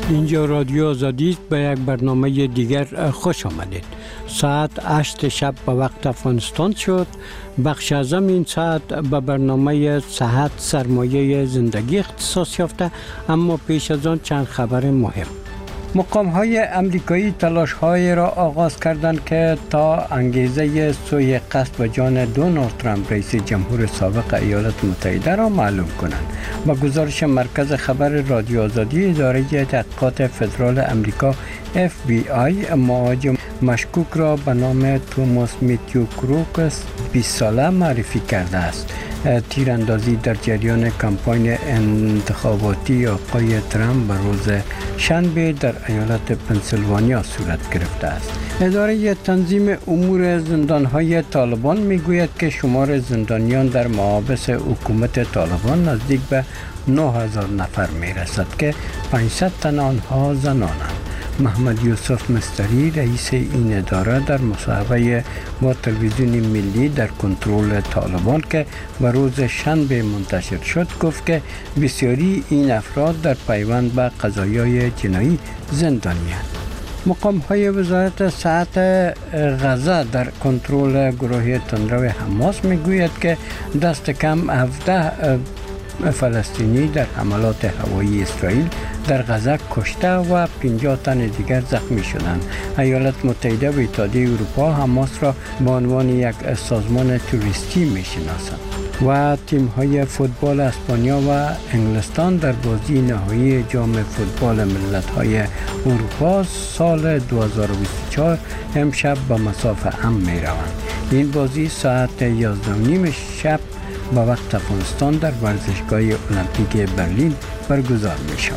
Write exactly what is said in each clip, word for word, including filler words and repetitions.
اینجا رادیو آزادی است. به یک برنامه دیگر خوش آمدید. ساعت هشت شب به وقت افغانستان شد. بخش اعظم این ساعت به برنامه صحت سرمایه زندگی اختصاص یافته، اما پیش از آن چند خبر مهم. مقام های امریکایی تلاش های را آغاز کردند که تا انگیزه سوی قصد و جان دونالد ترامپ رئیس جمهور سابق ایالات متحده را معلوم کنند. با گزارش مرکز خبر رادیو آزادی، اداره تحقیقات فدرال امریکا اف بی آی مهاجم مشکوک را به نام توماس میتیو کروکس بیست ساله معرفی کرده است. تیراندازی در جریان کمپاین انتخاباتی آقای ترامپ به روز شنبه در ایالت پنسیلوانیا صورت گرفته است. اداره تنظیم امور زندانهای طالبان میگوید که شمار زندانیان در محابس حکومت طالبان نزدیک به نه هزار نفر میرسد که پانصد تن آنها زنانند. محمد یوسف مستری رئیس این اداره در مصاحبه با تلویزیون ملی در کنترل طالبان که به روز شنبه منتشر شد گفت که بسیاری این افراد در پیوند به قضایای جنایی زندانی‌اند. مقام های وزارت صحت غزه در کنترل گروه تندرو حماس میگوید که دست کم هفده فلسطینی در حملات هوایی اسرائیل در غزه کشته و پنجاه تن دیگر زخمی شدند. ایالات متحده و اتحادیه اروپا حماس را به عنوان یک سازمان توریستی میشناسند. و تیم های فوتبال اسپانیا و انگلستان در بازی نهایی جام فوتبال ملت های اروپا سال دو هزار و بیست و چهار امشب به مسافه ام می روند. این بازی ساعت یازده و نیم شب به وقت افغانستان در ورزشگاه المپیک برلین برگزار می شود.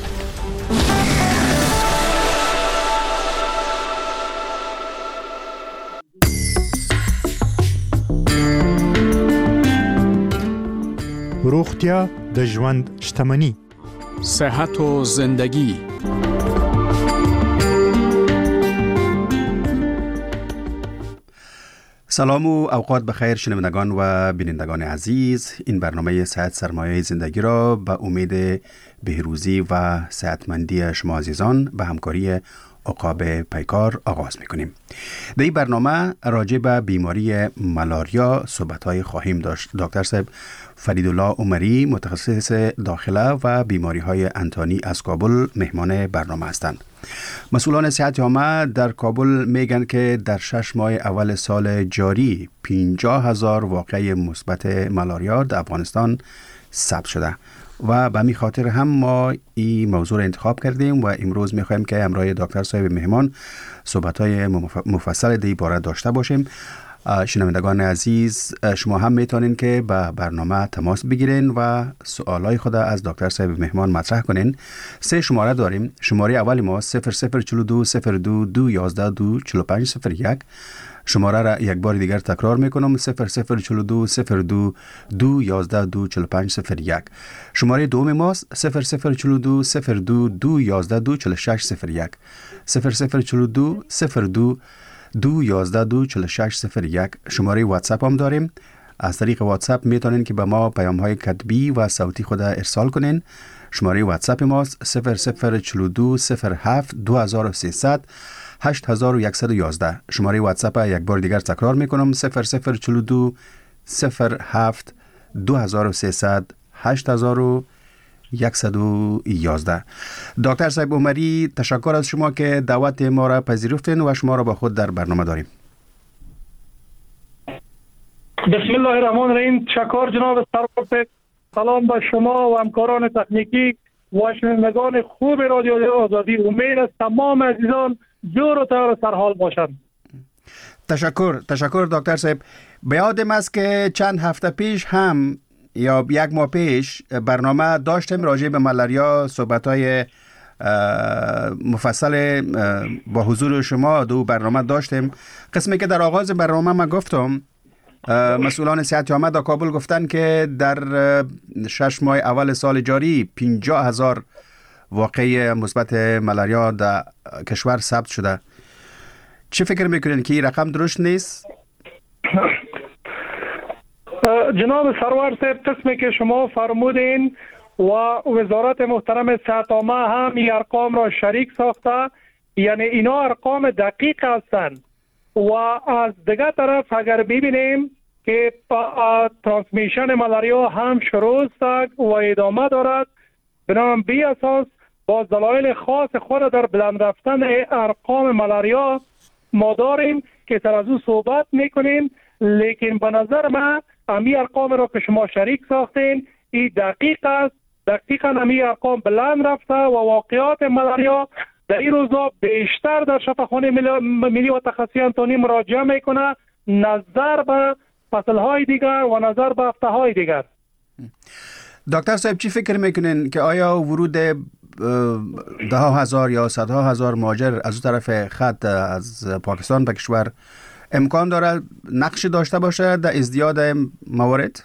روغتیا د ژوند شتمني. صحت و زندگی. سلام و اوقات بخیر شنوندگان و بینندگان عزیز. این برنامه صحت سرمایه زندگی را به امید بهروزی و صحتمندی شما عزیزان به همکاری عقاب پیکار آغاز میکنیم. در این برنامه راجع به بیماری ملاریا صحبت‌های خواهیم داشت. دکتر صاحب فریدالله عمری متخصص داخله و بیماری‌های انتانی از کابل مهمان برنامه هستند. مسئولان صحت عامه در کابل میگن که در شش ماه اول سال جاری پنجاه هزار واقعه مثبت ملاریا در افغانستان ثبت شده و به همین خاطر هم ما این موضوع را انتخاب کردیم و امروز میخوایم که همراه دکتر صاحب مهمان صحبت‌های مفصل در این باره داشته باشیم. شنوندگان عزیز، شما هم میتونین که به برنامه تماس بگیرین و سوالای خود از دکتر صاحب مهمان مطرح کنین. سه شماره داریم. شماره اول ما صفر صفر چهل و دو صفر دو دو یازده دو چهل و پنج صفر یک. شماره را یک بار دیگر تکرار میکنم: صفر صفر چهل و دو صفر دو دو یازده دو چهل و پنج صفر یک. شماره دوم ما صفر صفر چهل و دو صفر دو دو یازده دو چهل و شش صفر یک. صفر صفر چهل و دو صفر دو دو یازده دو چهل و شش صفر یک. شماره واتساپ هم داریم. از طریق واتساپ میتونین که به ما پیام های کتبی و صوتی خود ارسال کنین. شماره واتساپ ما صفر صفر چهل و دو صفر هفت دو هزار و سیصد هشت هزار و صد و یازده. شماره واتساپ یک بار دیگر تکرار میکنم: صفر صفر چهل و دو صفر هفت دو هزار و سیصد هشت هزار و صد و یازده. دکتر صاحب عمری، تشکر از شما که دعوت ما را پذیرفتین و شما را با خود در برنامه داریم. بسم الله الرحمن الرحیم. تشکر جناب سرور. سلام به شما و همکاران تکنیکی و شنوندگان خوب رادیو آزادی. امید است تمام عزیزان جور و طور سر حال باشند. تشکر تشکر دکتر صاحب. به یادم است که چند هفته پیش هم یا یک ماه پیش برنامه داشتیم راجع به ملاریا، صحبت‌های مفصل با حضور شما دو برنامه داشتیم. قسمی که در آغاز برنامه ما گفتم مسئولان صحت عامه در کابل گفتن که در شش ماه اول سال جاری پنجاه هزار واقعه مثبت ملاریا در کشور ثبت شده. چه فکر میکنین که این رقم درست نیست؟ جناب سرور صاحب، قسمی که شما فرمودین و وزارت محترم صحت عامه هم این ارقام را شریک ساخته، یعنی اینا ارقام دقیق هستند. و از دیگر طرف اگر ببینیم که ترانسمیشن ملاریا هم شروع است و ادامه دارد، بنابراین بی اساس با دلایل خاص خود در بلند رفتن ارقام ملاریا ما داریم که سر از او صحبت میکنیم. لیکن به نظر من امی ارقام را که شما شریک ساختین این دقیق است، دقیقا امی ارقام بلند رفته و واقعات ملاریا در این روزا بیشتر در شفاخانه ملی و تخصصی انتونی مراجعه میکنه نظر به فصلهای دیگر و نظر به هفته‌های دیگر. دکتر صاحب چی فکر میکنین که آیا ورود ده هزار یا صدها هزار مهاجر از اون طرف خط از پاکستان به کشور امکان داره نقش داشته باشه در ازدیاد موارد؟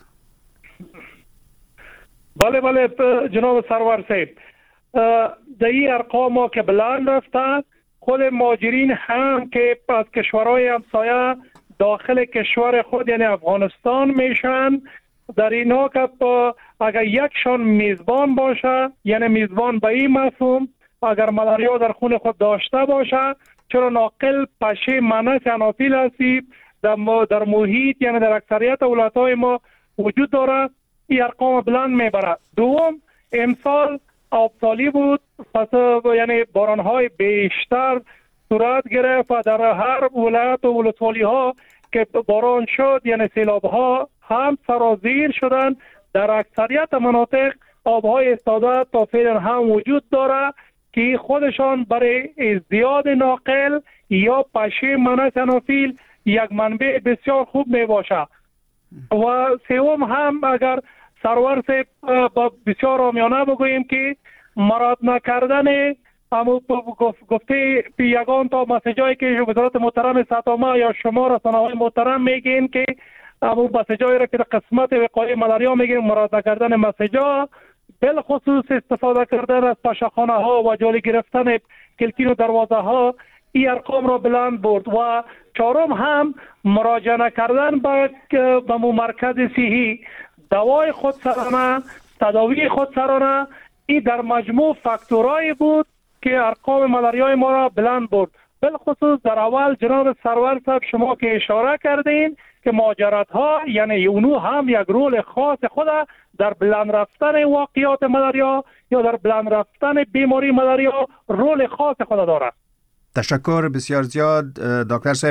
بله بله جناب سرور صاحب، در این ارقام ها که بلند رفته، خود مهاجرین هم که از کشورهای همسایه داخل کشور خود یعنی افغانستان میشن، در اینا که اگر یکشان میزبان باشه، یعنی میزبان به این مفهوم اگر ملاریا در خون خود داشته باشه، چرا ناقل پشه منس انافیل هستی در, در محیط یعنی در اکثریت ولایت‌های ما وجود داره، این ارقام بلند میبره. دوم، امسال آبسالی بود، پس یعنی بارانهای بیشتر صورت گرفت و در هر ولایت و ولسوالی ها که باران شد یعنی سیلاب ها هم سرازیر شدن. در اکثریت مناطق آبهای استاده تا فعلا هم وجود داره که خودشان برای ازدیاد ناقل یا پشه منس انافیل یک منبع بسیار خوب می باشه. و سوم هم اگر سرور سے بسیار آمیانه بگوییم که مراد نکردن همون گفته یگان تا مسیجایی که وزارت محترم صحت عامه یا شما رسانه‌های محترم میگین که همون مسیجایی را که در قسمت وقایع ملاریا میگین مراد نکردن مسیجا، بالخصوص استفاده کردن از پاشخانه ها و جالی گرفتن کلکین و دروازه ها، این ارقام را بلند برد. و چهارم هم مراجعه نکردن به به مرکز صحی، دوای خودسرانه، تداوی خودسرانه، این در مجموع فاکتورایی بود که ارقام ملاریای ما را بلند برد. بالخصوص در اول جناب سرور صاحب شما که اشاره کردین که مهاجرت ها یعنی اونو هم یک رول خاص خود در بلند رفتن واقعیات ملاریا یا در بلند رفتن بیماری ملاریا رول خاص خود دارد. تشکر بسیار زیاد دکتر صاحب.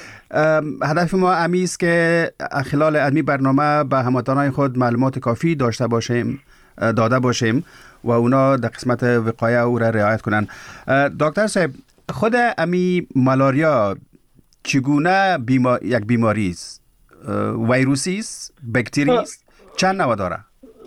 هدف ما امیست که خلال ادمی برنامه به هموطنان خود معلومات کافی داشته باشیم داده باشیم و اونا در قسمت وقایع او را رعایت کنن. دکتر صاحب، خود امی ملاریا چگونه بیما... یک بیماری است؟ ویروسی است؟ باکتری است؟ چند نوع داره؟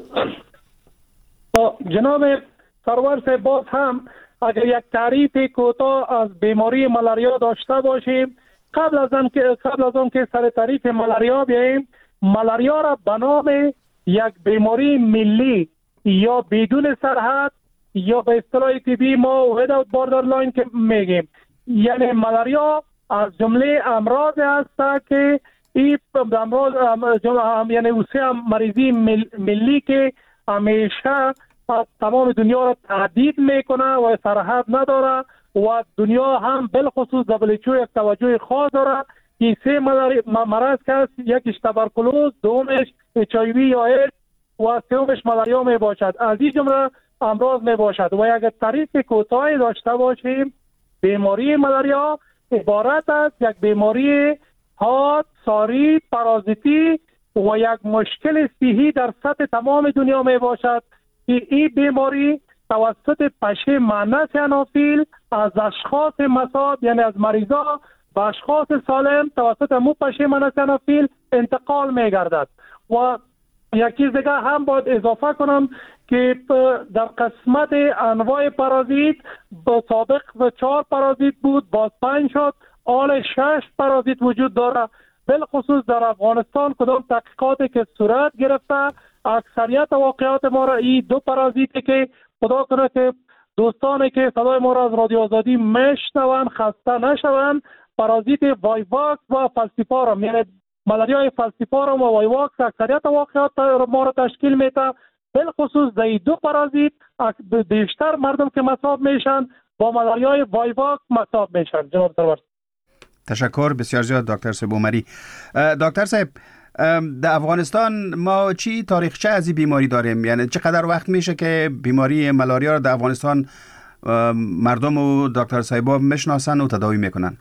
جناب سرور صاحب، باز هم اگر یک تعریف کوتاه از بیماری ملاریا داشته باشیم، قبل از آن که قبل از آن که سر تعریف ملاریا بیاییم، ملاریا را به نام یک بیماری ملی یا بدون سرحد یا به اصطلاح طبی ما without borderline که میگیم، یعنی ملاریا از جمله امراض است که این امراض یعنی اوسه مریضی مل، ملی که همیشه تمام دنیا را تهدید میکنه و سرحد نداره و دنیا هم بالخصوص دبلیو اچ او یک توجه خاص داره که سه مرض که است، یکیش تبرکلوز، دومش اچ آی وی یا ایدز و سومش ملاریا می باشد. از این جمله امراض می باشد. و اگر تعریف کوتاهی داشته باشیم، بیماری ملاریا عبارت است یک بیماری حاد، ساری، پارازیتی و یک مشکل صحی در سطح تمام دنیا می باشد که این بیماری توسط پشه منس انافیل از اشخاص مصاب یعنی از مریضا به اشخاص سالم توسط مو پشه منس انافیل انتقال می گردد. و یک چیز دیگه هم باید اضافه کنم که در قسمت انواع پارازیت با سابق و چهار پارازیت بود، باز پنج شد، حال شش پارازیت وجود داره. بالخصوص در افغانستان کدام تحقیقاتی که صورت گرفته، اکثریت واقعات ما را این دو پارازیتی که خدا کنه که دوستانی که صدای ما را از رادیو آزادی میشنوند خسته نشوند، پارازیت وایواکس و فالسیپارم یعنی ملاریای فالسیپارم و وایواکس اکثریت واقعات ما را تشکیل میده. بالخصوص در دو پارازیت بیشتر مردم که مصاب میشن با مالاریای وایواک مصاب میشن. جناب سرور تشکر بسیار زیاد دکتر صاحب عمری. دکتر صاحب در افغانستان ما چی تاریخچه از این بیماری داریم؟ یعنی چقدر وقت میشه که بیماری ملاریا رو در افغانستان مردم و دکتر صاحبا میشناسن و تداوی میکنن؟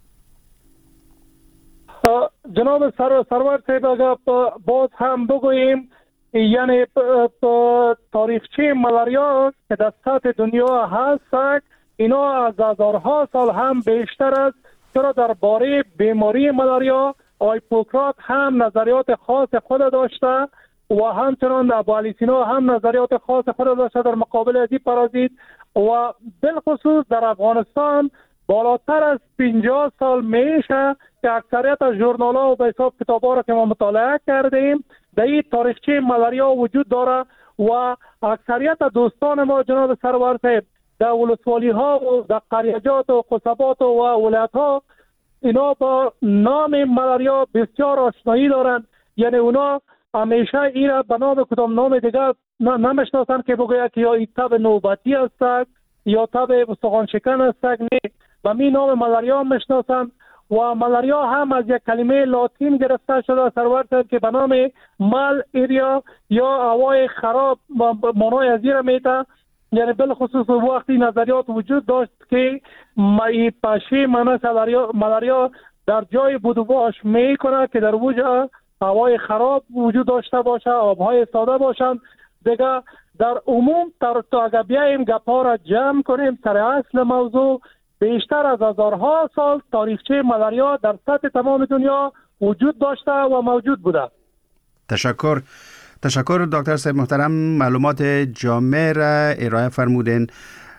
جناب سر سرور صاحب اگر باز هم بگوییم، یعنی تاریخچه ملاریا که در سطح دنیا هست اینا از هزارها سال هم بیشتر است، چرا درباره بیماری ملاریا هیپوکرات هم نظریات خاص خود داشته و همچنان ابوعلی سینا هم نظریات خاص خود داشته در مقابل از این پارازیت و بالخصوص در افغانستان بالاتر از پنجاه سال میشه که اکثریت از ژورنال‌ها و به حساب کتاب‌ها را که ما مطالعه کردیم در این تاریخچه ملاریا وجود داره و اکثریت دوستان ما جناب سرور صاحب در ولسوالی‌ها و در قریجات و قصبات و ولایت‌ها اینا با نام ملاریا بسیار آشنایی دارند. یعنی اونا همیشه این را به نام کدام نام دیگر نمیشناسند که بگوید که یا این تب نوبتی است یا تب استخوان شکن است. نه، و می نام ملاریا میشناسند و ملاریا هم از یک کلمه لاتین گرفته شده سرور صاحب که به نام مال ایریا یا هوای خراب معنای از این میده. یعنی بالخصوص وقتی نظریات وجود داشت که مای پاشی معنی ملاریا در جای بودواش میکنه که در وجه هوای خراب وجود داشته باشه، آبهای ساده باشند دیگه. در عموم تا اگر بیاییم گپا را جمع کنیم سر اصل موضوع، بیشتر از هزارها سال تاریخچه ملاریا در سطح تمام دنیا وجود داشته و موجود بوده. تشکر تشکر دکتر صاحب محترم، معلومات جامع را ارائه فرمودین.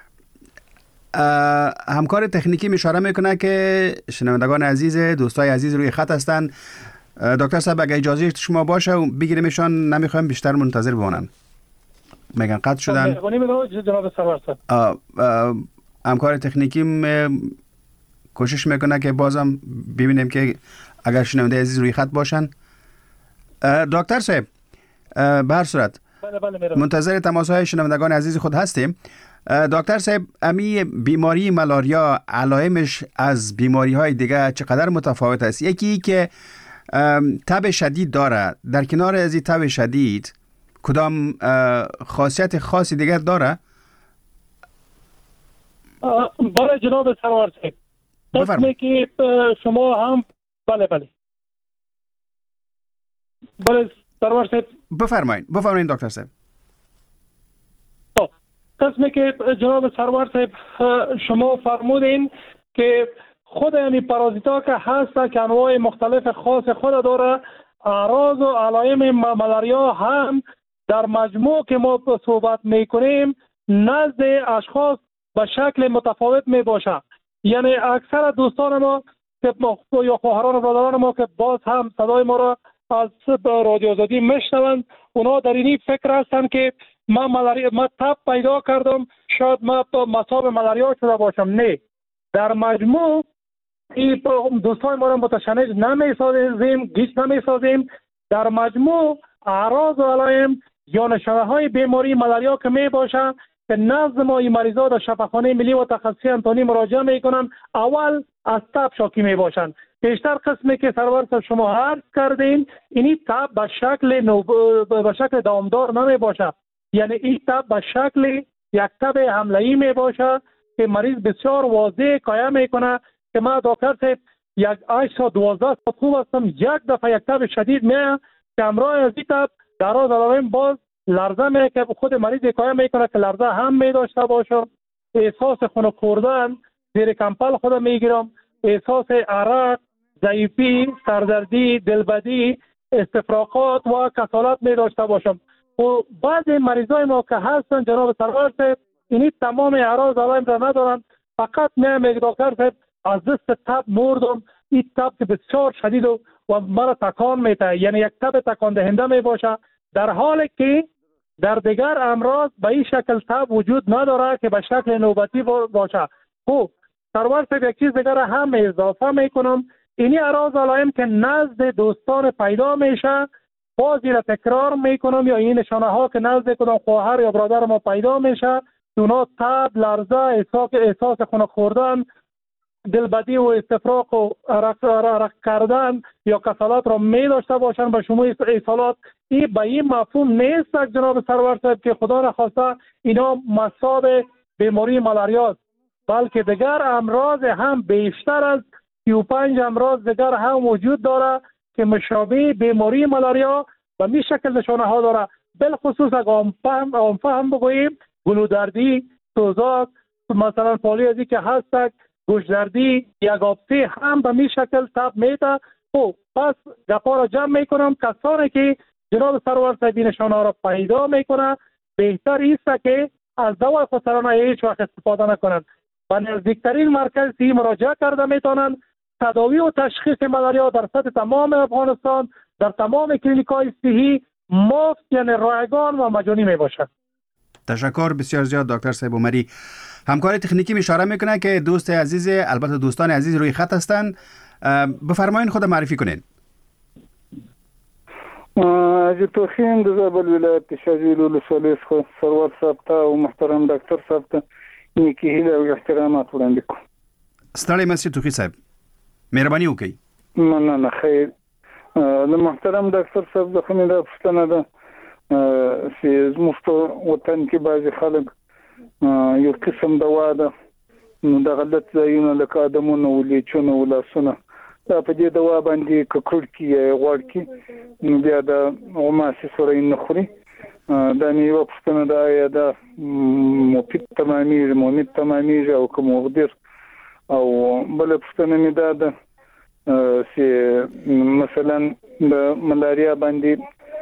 همکار تکنیکی اشاره میکنه که شنوندگان عزیز، دوستای عزیز روی خط هستند. دکتر صاحب اگه اجازه شما باشه بگیریمشان، نمیخوایم بیشتر منتظر بمونن. میگن قطع شدن. جناب سرور صاحب همکار تکنیکی کوشش میکنه که بازم ببینیم که اگر شنونده عزیز روی خط باشن. دکتر صاحب به هر صورت بله بله منتظر تماس های شنوندگان عزیز خود هستیم. دکتر صاحب امی بیماری ملاریا علائمش از بیماری های دیگه چقدر متفاوت است؟ یکی که تب شدید داره، در کنار از این تب شدید کدام خاصیت خاصی دیگر داره؟ بله جناب سرور صاحب بفرمایید که شما هم بله بله بله سرور صاحب بفرمایید بفرمایید دکتر صاحب. قسمی که جناب سرور صاحب شما فرمودین که خود این پارازیتا که هست که انواع مختلف خاص خود داره، اعراض و علائم ملاریا هم در مجموع که ما صحبت میکنیم نزد اشخاص به شکل متفاوت می باشه. یعنی اکثر دوستان ما که یا خواهران و برادران ما که باز هم صدای ما را از رادیو آزادی میشنوند، اونا در این فکر هستند که من ملاریا من تب پیدا کردم، شاید من مصاب ملاریا شده باشم. نه، در مجموع این دوستان ما را متشنج نمی سازیم، گیج نمی سازیم. در مجموع اعراض و علائم یا نشانه های بیماری ملاریا که می باشه که نزد ما این مریضا در شفاخانه ملی و تخصصی انتونی مراجعه می کنن، اول از تب شاکی می باشن. بیشتر قسمی که سرور صاحب شما عرض کردین اینی تب به شکل نوب... به شکل دامدار نمی باشه. یعنی این تب به شکل یک تب حمله‌ای می باشه که مریض بسیار واضح قایم میکنه که ما دکتر صاحب یک هشت تا دوازده ساعت خوب هستم، یک دفعه یک تب شدید میاد که همراه از این تب در از علائم باز لرزه میاد که خود مریض قایم میکنه که لرزه هم می داشته باشه، احساس خنک خوردن، زیر کمپل خود میگیرم، احساس عرق، ضعیفی، سردردی، دلبدی، استفراغات و کسالت می داشته باشم. و بعضی مریضای ما که هستن جناب سرور صاحب اینی تمام اعراض علائم را ندارن، فقط میگم دکتر صاحب از دست تب مردم، این تب که بسیار شدید و, و مرا تکان میده، یعنی یک تب تکان دهنده می باشه، در حالی که در دیگر امراض به این شکل تب وجود نداره که به شکل نوبتی باشه. خب سرور صاحب یک چیز دیگر هم اضافه میکنم، اینی اعراض علائم که نزد دوستان پیدا میشه باز این تکرار میکنم یا این نشانه ها که نزد کدام خواهر یا برادر ما پیدا میشه، اونا تب، لرزه، احساس احساس خنک خوردن، دلبدی و استفراغ و عرق عرق کردن یا کسالات را می داشته باشند. به شما اصالات این به این مفهوم نیست جناب سرور صاحب که خدا نخواسته اینا مصاب بیماری مالاریا است، بلکه دیگر امراض هم بیشتر از سی و پنج امراض دیگر هم وجود داره که مشابه بیماری مالاریا و می شکل نشانه ها داره. بالخصوص اگر آن فهم آن فهم بگوییم گلودردی، سوزاک، مثلا پالیازی که هست، گوشدردی، یک آبسی هم به می شکل تب میده. خب پس گپا را جمع میکنم، کسانی که جناب سرور صاحب نشانه ها را پیدا میکنه بهتر است که از دوای خودسرانه هیچ وقت استفاده نکنند و نزدیکترین مرکز سی مراجعه کرده میتونند. تداوی و تشخیص ملاریا در سطح تمام افغانستان در تمام کلینیک‌های صحی مفت یعنی رایگان و مجانی می باشد. تشکر بسیار زیاد دکتر صاحب عمری. همکار تکنیکی می اشاره میکنه که دوست عزیز، البته دوستان عزیز روی خط هستند، بفرمایید خود معرفی کنین. اجي توخیم د زابل ولایت شاجویل ولسوالۍ څخه سرور صاحب ته او محترم ډاکټر صاحب ته نیکی هیله او احترامات وړاندې کوم. ستړی مسجد توخی صاحب مهرباني وکړئ. مننه. خیر د محترم ډاکټر صاحب د خمینه د پښتنه ده چې زموږ په وطن کې بعضې خلک یو قسم دوا ده نو د غلط ځایونه لکه ادمونه ولیچونه ولاسونه دا په دې دوا باندې ککړ کی غوړ کی نو بیا د غماسي سره نه خوري. دا نیو پښتنه ده یا د مفید تمامي مفید تمامي او کوم مقدر او بل پښتنه می ده ده چې مثلا د ملاریا باندې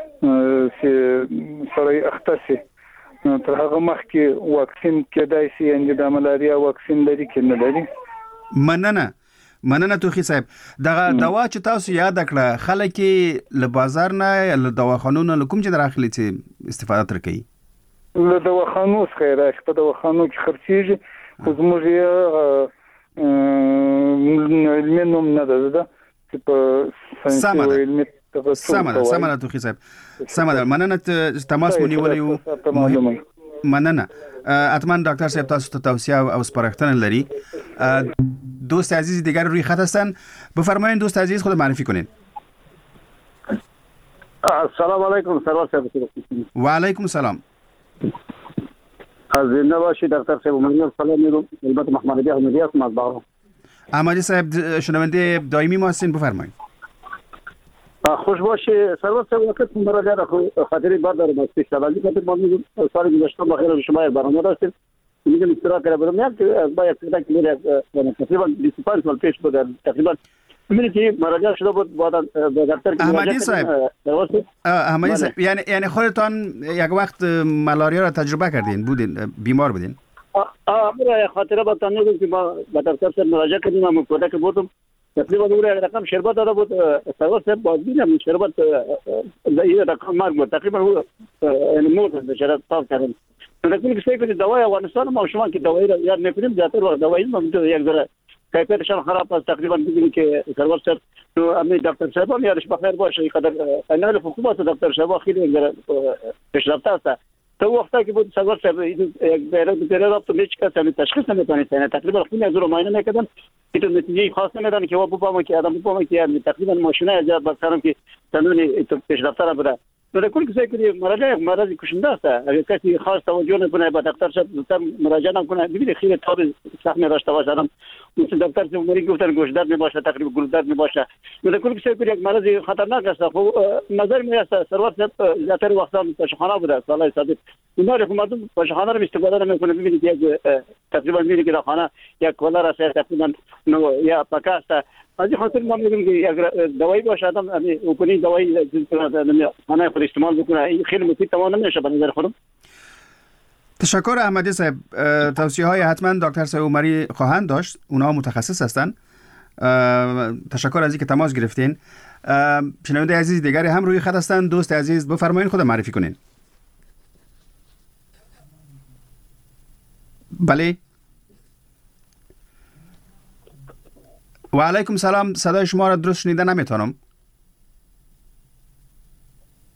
چې سره اختصي تر هغه مخکې واکسین کېدای شي ان د ملاریا واکسین لري کې نه لري. مننه مننه توخی صاحب. دغه دوا چې تاسو یاد کړه خلک له بازار نه له دواخانو نه کوم چې داخلي چې استفاده تر کوي له دواخانو څخه راځي په دواخانو کې خرڅيږي خو زموږ یې علمي نه ده ده چې په ساينس علمي سمه سمه توخی صاحب سمه مننه تماس مونږ ولې مننه. اتمن دکتر صاحب تاسو ته توصیه او سپارښتنه لري. دوست عزیز دیگر روی خط هستن، بفرمایید دوست عزیز خود معرفی کنین. السلام علیکم سرور صاحب. و علیکم السلام. از زنده باشید دکتر صاحب. من سلام میگم البته محمد علی احمدی هستم از بغلان. احمدی صاحب شنونده دائمی ما هستین، بفرمایید. خوش باشی سرور صاحب. وقت مراجعه خاطری بار دارم از پیش‌روی خاطر ما میگم سال گذشته بخیر شما برنامه داشتید میگم استراحت کرده بودم یک با یک کودک میره تقریبا بیست و پنج سال پیش بود تقریبا میبینید که مراجعه شده بود با دکتر احمدی صاحب. احمدی صاحب یعنی یعنی خودتان یک وقت ملاریا را تجربه کردین بودین بیمار بودین؟ آه برای خاطره با میگم که با دکتر صاحب مراجعه کردیم من کودک بودم تقریبا دوره رقم شربت داده بود سرور صاحب باز بینم شربت یه رقم مرگ بود تقریبا یعنی موت شربت صاف کردن. لكن كيف الدواء افغانستان ما شما که دوائی را یاد نکنیم زیاتر وقت دوائی ما یک ذره کیفیتشان خراب است تقریبا ببینید که سرور صاحب تو امی دکتر صاحب هم یادش بخیر باشه قدر انال حکومت دکتر صاحب خیلی ذره پیشرفته است. تو وقتی که بود سرور صاحب یک بیرون بیرون تو هیچ کس هم تشخیص نمیتونید یعنی تقریبا خیلی از رو معاینه میکردن که نتیجه خاص نمیدن که و بابا که آدم بابا که تقریبا ماشینای زیاد بسرم که قانونی تو پیشرفته بوده. لكن كيف يكون مراجعة مرض كشنده است. اگر کسی خاص توجه نکنه با دکتر شد دکتر مراجعه نکنه ببینید خیلی تاب سخت داشته باشه آدم مثل دکتر مری گفتن گوش درد میباشه تقریبا گلو درد میباشه. لكن كيف يكون یک مرض خطرناک است. خب نظر می است سرور صاحب زیاتر وقتا مستشفیانه بوده سالای صادق اینا حکومت مستشفیانه رو استفاده نمیکنه. ببینید یک تقریبا میبینید که خانه یک کولر است تقریبا نو یا پاکست از این خاطر ما میگیم که اگر دوائی باشه آدم اونی دوائی خانه خود استعمال بکنه خیلی مفید تمام نمیشه به نظر خودم. تشکر احمدی صاحب. توصیه های حتما دکتر صاحب عمری خواهند داشت، اونا متخصص هستن. تشکر از اینکه تماس گرفتین. شنونده عزیز دیگری هم روی خط هستن. دوست عزیز بفرمایید خود معرفی کنین. بله. و علیکم سلام. صدای شما را درست شنیده نمیتونم.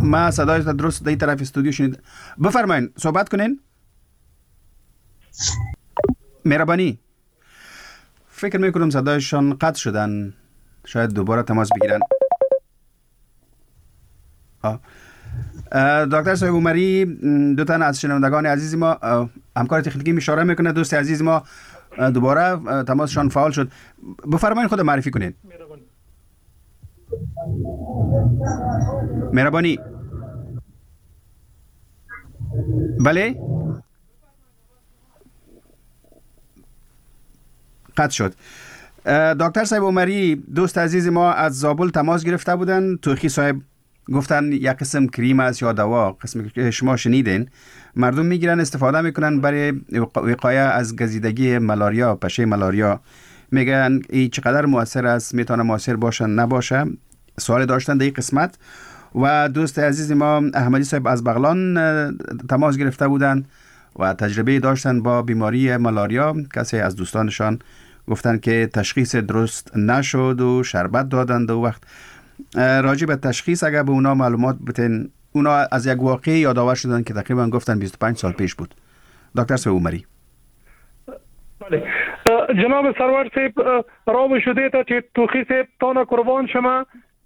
ما صدای درست در طرف استودیو شنید. بفرمایید صحبت کنین. مهربانی. فکر میکنم صدایشان قطع شدن، شاید دوباره تماس بگیرن. آه. دکتر صاحب عمری، دو تن از شنوندگان عزیز ما، همکار تکنیکی اشاره میکنه دوست عزیز ما دوباره تماسشان فعال شد. بفرمایید خود معرفی کنید. مهربانی. بله قطع شد. دکتر صاحب عمری، دوست عزیز ما از زابل تماس گرفته بودن. توخی صاحب گفتن یک قسم کریم است یا دوا، قسمی که شما شنیدین، مردم میگیرن استفاده میکنن برای وقایه از گزیدگی ملاریا، پشه ملاریا. میگن این چقدر مؤثر است، میتونه مؤثر باشه نباشه. سوال داشتن در این قسمت. و دوست عزیز ما احمدی صاحب از بغلان تماس گرفته بودن و تجربه داشتن با بیماری ملاریا. کسی از دوستانشان گفتن که تشخیص درست نشد و شربت دادند و وقت راجع به تشخیص اگر به اونا معلومات بتین، اونا از یک واقعی یادآور شدن که تقریبا گفتن بیست و پنج سال پیش بود. دکتر صاحب عمری. بله جناب سرور صاحب، راو شده تا چې توخی صاحب تانا قربان شما،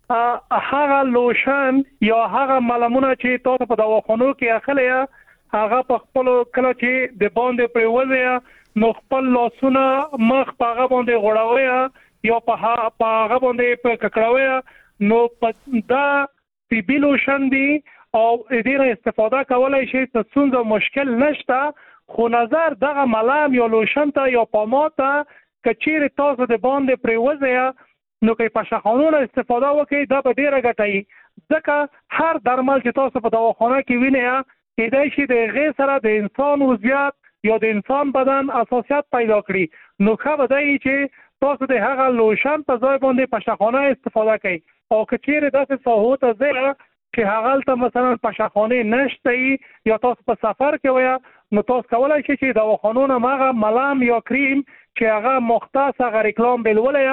هغه لوشن یا هغه ملمونه چې تاسو په دواخانو کې اخلي، هغه په خپل کله چې د باندې پریوځي نو خپل لاسونه مخ په هغه باندې غوړوي یا په هغه باندې په ککړوي، نو دا طبي لوشن دی او دې نه استفاده کولای شي، څه څه مشکل نشته. خو نظر دغه ملام یا لوشن ته یا پاماد ته کچیر تاسو د باندې پریوځي نو کې پښخانونه استفاده وکړي، دا به ډیره ګټي. ځکه هر درمل چې تاسو په دواخانه کې وینئ کېدای شي د هغې سره د انسان وضعیت یا د انسان بدن اساسیت پیدا کړي، نو ښه به دی چې تاسو د هغه لوشن په ځای باندې پښخانه استفاده کړئ. او که چیرې داسې ساحو ته ځئ چې هغلته مثلا پښخانې نشته یا تاسو په سفر کې وئ، نو تاسو کولی شئ چې دواخانو نه هغه ملام یا کریم چې هغه مختص هغه ریکلام بلولی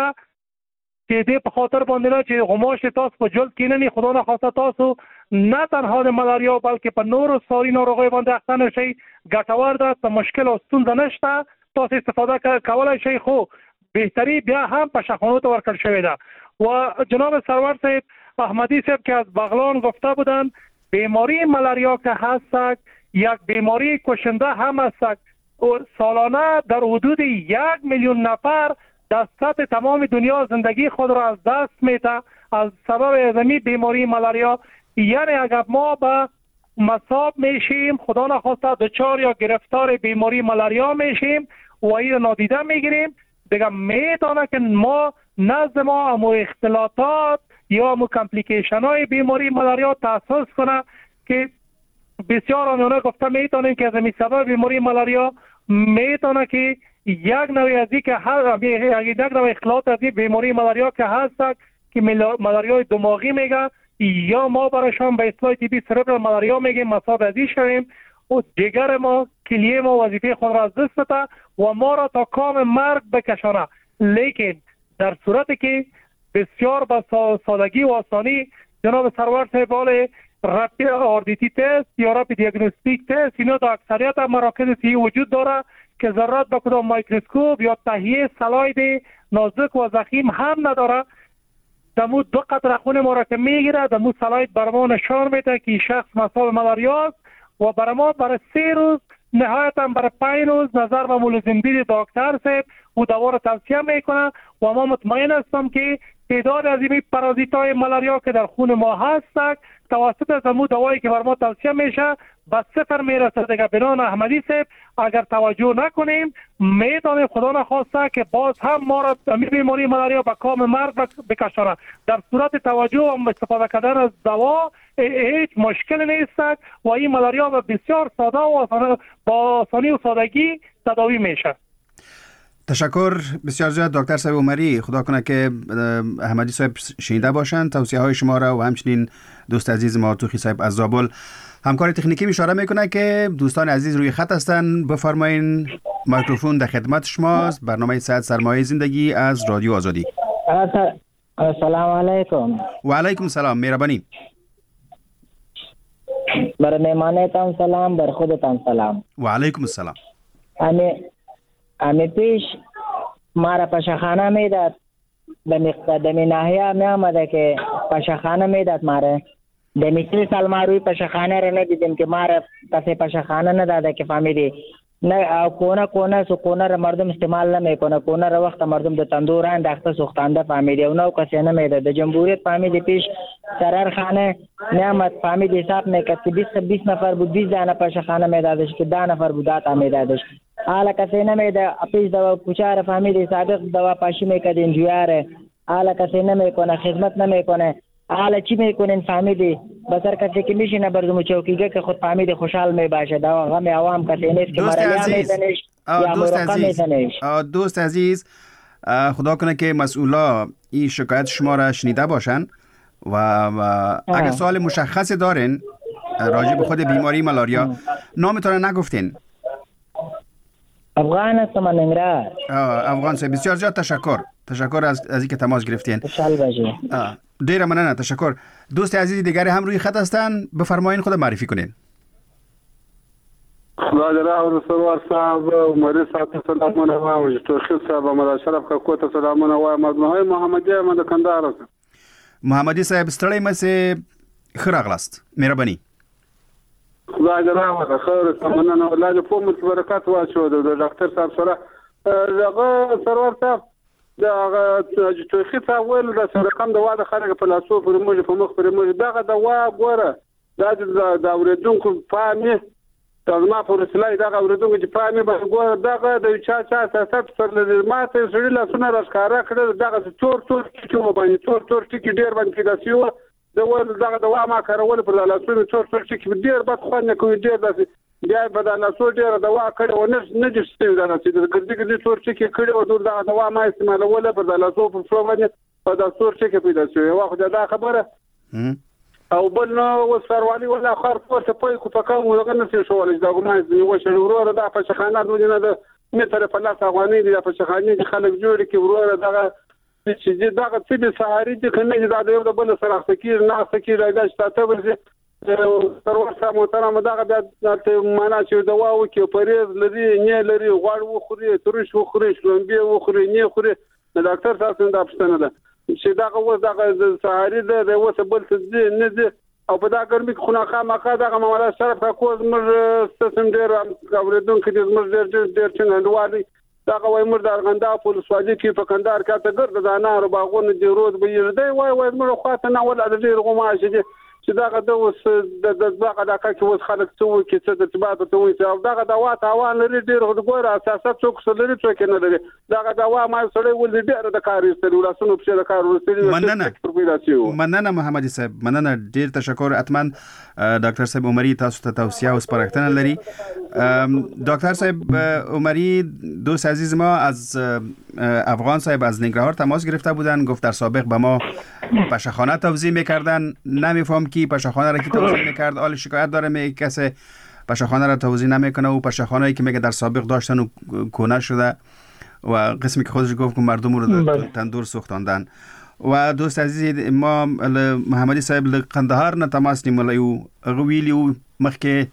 چې دې په خاطر باندې نه چې غماش تاسو په جلد کې نه خدا نخواسته تاسو نه تنها د ملاریا بلکې په نورو ساري ناروغیو باندې اخته نشئ، ګټور ده، څه مشکل او ستونزه نشته، تاسو استفاده کولی شئ. خو بهتری بیا هم پښخانو ته ورکړل شوې ده. و جناب سرور صاحب احمدی صاحب که از بغلان گفته بودند بیماری ملاریا که هست یک بیماری کشنده هم است. سالانه در حدود یک میلیون نفر در سطح تمام دنیا زندگی خود را از دست میده از سبب ازمی بیماری ملاریا. یعنی اگر ما به مصاب میشیم، خدا نخواسته دچار یا گرفتار بیماری ملاریا میشیم و این نادیده میگیریم، دیگه میتونه که ما نزد ما امو اختلاطات یا امو کمپلیکیشن های بیماری ملاریا تاسیس کنه که بسیار آنونه گفته میتونیم که از این سبب بیماری ملاریا میتونه که یک نوع از که هر یک نوع اختلاط از بیماری ملاریا که هست که ملاریای دماغی میگه یا ما برایشان به اصطلاح طبی سربرال ملاریا میگیم، مصاب ازی شویم و جگر ما کلیه ما وظیفه خود را از دست بده و ما را تا کام مرگ بکشانه. لیکن در صورتی که بسیار با سادگی و آسانی جناب سرور صاحب رپی آردیتی تست یا رپی دیاگنوستیک تست اینا در اکثریت مراکز صحی وجود داره که ضرورت به کدام مایکروسکوپ یا تهیه سلاید نازک و ضخیم هم نداره. دمو دو قطره خون ما را که میگیره دمو سلاید بر ما نشان میده که شخص مصاب ملاریا است و بر ما برای سه روز نهایتا برای پنج روز نظر و ملزمگیری دکتر صاحب او دوا را توصیه میکنه و ما مطمئن هستم که تعداد از این پارازیت‌های ملاریا که در خون ما هست توسط از امو دوایی که بر ما توصیه میشه به صفر میرسه. دیگه بنان احمدی صاحب اگر توجه نکنیم میتونه خدا نخواسته که باز هم ما را امیر بیماری ملاریا به کام مرگ بکشانه. در صورت توجه و استفاده کردن از دوا هیچ مشکل نیست و این ملاریا به بسیار ساده و با آسانی و سادگی تداوی میشه. تشکر بسیار زیاد دکتر صاحب عمری. خدا کنه که احمدی صاحب شنیده باشند توصیه های شما را و همچنین دوست عزیز ما توخی صاحب از زابل. همکار تکنیکی اشاره میکنه که دوستان عزیز روی خط هستن. بفرمایین میکروفون در خدمت شماست. برنامه صحت سرمایه زندگی از رادیو آزادی. السلام علیکم. و علیکم سلام. مهربانی. بر مهمانتان سلام، بر خودتان سلام. و علیکم السلام. امی امی پیش مارا پشخانه میداد دمی دمی ناحیه می آمده که پشخانه میداد ماره. دمی سی سال ما روی پشخانه را ندیدیم که ماره کسی پشخانه نداده که فهمیدی. نه کونه کونه سو کونه را مردم استعمال نمیکنه. کونه را وقت مردم د تندور انداخته سوختنده فهمیدی. اونو کسی نمیده. د جمهوریت فهمیدی پیش سرارخانه نعمت فهمیدی حساب میکرد که بیست بیست نفر بود، بیست دانه پشخانه میدادش که ده نفر بود داتا میدادش. حالا کسی نمیده. پیش دوا کوچار فهمیدی سابق دوا پاشی میکرد انجویاره. حالا کسی نمیکنه، خدمت نمیکنه. حالا چی میکنین فهمیدی؟ بسر کسی که میشینه بردم چوکیگه که خود فهمیدی خوشحال میباشه. دوا غم عوام کسی نیست که مرالیا میزنش یا مرقه میزنش. دوست عزیز، خدا کنه که مسئولا این شکایت شما را شنیده باشن و, و اگر سوال مشخصی دارین راجع به خود بیماری ملاریا، نامتون نگفتین. افغان هستم من ننگرهار. افغان صاحب بسیار زیاد تشکر. تشکر از از اینکه تماس گرفتین. خوشحال باشید. دیر ممنون، تشکر. دوست عزیز دیگری هم روی خط هستن، بفرمایین خود معرفی کنین. خدا دې راوړي سروار صاحب عمر صاحب سلامونه وایم، توخیل صاحب ملا شرف کاکو ته سلامونه وایم. مجموعه محمدیه من د کندهار هستم. محمدي صاحب ستړی مسه خراغلاست. مهرباني. خدا دې راوړي خیر مننه الله دې په مت برکات واچو د ډاکټر صاحب سره دغه سروار صاحب دغه توخیل صاحب ول د رقم د واده خلک په لاسو پر موږ په مخ پر موږ دغه د وا ګوره دا د اوریدونکو فهمي تاسو په رسلای دا اوریدونکو چې پامې باندې ګور دغه د چا چا سیاست پر ماته سړي لاسونه راښکاره کړل. دغه تور تور ټکي باندې تور تور ټکي ډیر باندې پیدا شو. د ول دغه د وا ما کارول پر لاسونه تور تور ټکي ډیر بد خو نه کوي. ډیر داسې بیا په د لاسو ډیر د وا کړي و نه نه دي ستې دا چې د ګرځي ګرځي تور ټکي کړي او دغه د وا ما استعمالول پر د لاسو په فلو باندې په د تور ټکي پیدا شو. یو وخت دا خبره او بل نو وسروالي ولا خار پورته پوي کو پکاو موږ نه څه شوول دا ګمای دی و چې وروره دا په شخانه دوی نه د متر په لاس افغاني دی په شخانه دي خلک جوړ کی وروره دغه چې دغه څه به سهاري دي کنه دا د یو بل سره فکر نه فکر راځي تاسو ورته سرور صاحب محترم دغه د معنا چې دا واو کې پریز لري نه لري غوړ وخوري ترش وخوري شلومبي وخوري نه خوري د ډاکټر صاحب څنګه اپشن ده چې دغه و دغه سهاري ده وسه بل څه نه دي او په دا ګرمي خو نه خامخا دغه مولا شرف کا کوز مر ستاسو ډیر اوریدونکو دې مر ډیر ډیر څنګه وایي دغه وای مر درغنده په سوادي کې په کندهار کې ته ګرځي د انار باغونه دی روز به یې دی وای وای مر خواته نه ول د ډیر غماش دي چې دغه د اوس د دغه د کې اوس خلک څو کې څه د تبعات ته وي چې دغه د وات هوا لري ډیر غوړ اساسات څوک لري څوک نه لري دغه د وا ما سره ول ډیر د کار استلو لاسونو په د کار ورسېږي. مننه مننه محمدي صاحب، مننه ډیر تشکر. اتمن ډاکټر صاحب عمري تاسو ته توصیه او سپارښتنه لري. دکتر صاحب عمری دوست عزیز ما از افغان صاحب از ننگرهار تماس گرفته بودن، گفت در سابق به ما پشخانه توزیع میکردن، نمیفهم کی پشخانه را کی توزیع میکرد. حال شکایت داره میگه کسی پشخانه را توزیع نمیکنه و پشخانه‌ای که میگه در سابق داشتن و کونه شده و قسمی که خودش گفت که مردم رو تندور سوختاندن. و دوست عزیز ما محمدي صاحب له قندهار نه تماس نیولایو غویلیو مخکې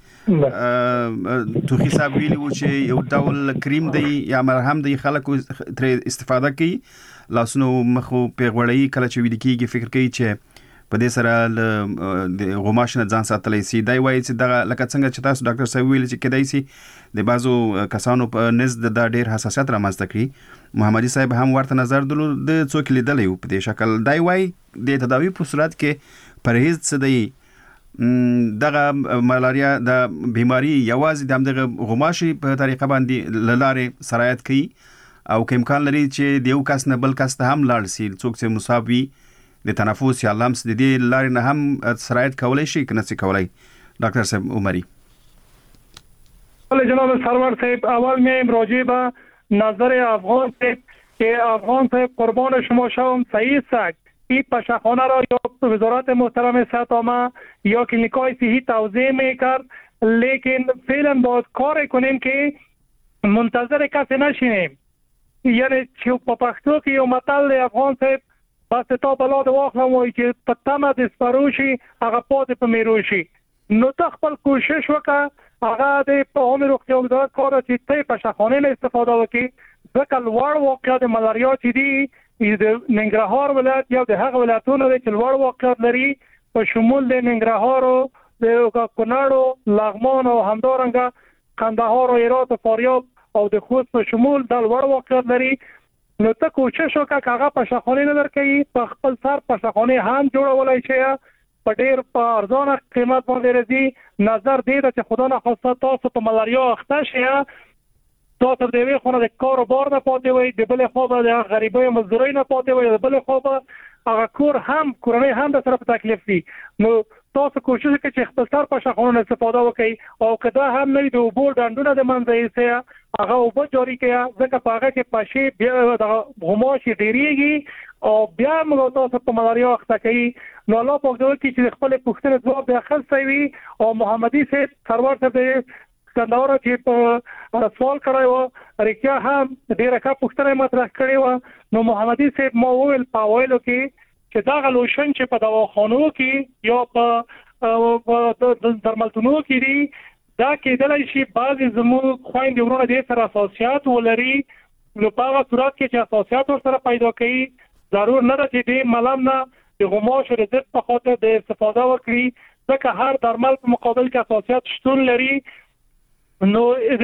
توخی صاحب ویلیو چې یو ډول کریم دی یا مرهم دی خلکو تر استفاده کوي لاسونو مخو پیغوړی کله چې ویل کېږي فکر کوي چې په دې سره د غوماش نه ځان ساتلی سي. دا وایي چې دغه لکه څنګه چې تاسو ډاکټر صاحب ویل چې کېدای سي د بعضو کسانو په نزد د ډېر حساسیت رامنځته کړي. محمدي صاحب هم ورته نظر درلود د څوک لیدلی و په دې شکل. دا وایي د تداوی په صورت کې پرهیز څه دی، دغه ملاریا د بیماری یوازې د همدغه غوماشي په طریقه باندې له لارې سرایت کوي او که امکان لري چې د یو کس نه بل کس ته هم لاړ سي، څوک چې مصاب وي د تنفس یا لمس د دې لارې نه هم سرایت کولی شي که نه سي کولی. ډاکټر صاحب عمري. جناب سرور صاحب اول میایم راجع به نظر افغان صاحب که افغان صاحب قربان شما شوم صحیح سگ این پشخانه را یا وزارت محترم صحت عامه یا کلینیکای صحی توزیع میکرد، لیکن فعلا باید کار کنیم که منتظر کسی نشینیم. یعنی چه په پښتو کې یو متل دی افغان صاحب بس تا بلا د واخلم وایي چې په تمه د سپروشي هغه پاتې په میروشي. نو ته خپل کوشش وکړه هغه د په عمر وخت یو دا کار چې ته په شخانه نه استفاده وکړي ځکه لوړ واقعیت ملاریا چې دی د ننګرهار ولایت یو د هغه ولایتونو چې لوړ واقعیت لري په شمول د ننګرهار او د کونړ لغمان او همدارنګه قندهار او هرات او فاریاب او د خوست په شمول د لوړ واقعیت لري. نو ته کوشش وکړه چې هغه په شخانه نه درکې په خپل سر په شخانه هم جوړولای شي په ډېر په ارزانه قیمت باندې راځي. نظر دې چې خدا نه خواسته تاسو په ملاریا اخته شئ تاسو د دې خونه د کاروبار نه پاتې وي د بل خو به د غریبۍ مزدورۍ نه پاتې وي د بل خو به هغه کور هم کورنۍ هم د سره په تکلیف دي. نو تاسو کوشش وکړئ چې خپل سر په شخانه استفاده وکړئ او کدا هم نه د اوبو ډنډونه د منځ یې هغه اوبه جاری کړئ ځکه په هغه کې پښې بیا د غوماشي ډیریږي او بیا موږ تاسو په ملاریا اخته کوي. نو الله په دې کې چې خپل پوښتنه ځواب بیا خلصوي وي او محمدي سید سرور ته د کندهار چې په سوال کړی و ریکیا هم ډیره ښه پوښتنه مطرح کړې و. نو محمدي سید مو ویل په ویلو کې چې دا غلوشن چې په دواخانو کې یا په درملتونو کې دي دا کېدلای شي بعضی زموږ خويندې ورونه د سره اساسيات ولري. نو په هغه صورت کې چې اساسيات ورسره پیدا کړي ضرور نه ده چې د ملام نه د غوماشو د ضد په خاطر د استفاده وکړي ځکه هر درمل په مقابل کې اساسيات شتون لري. نو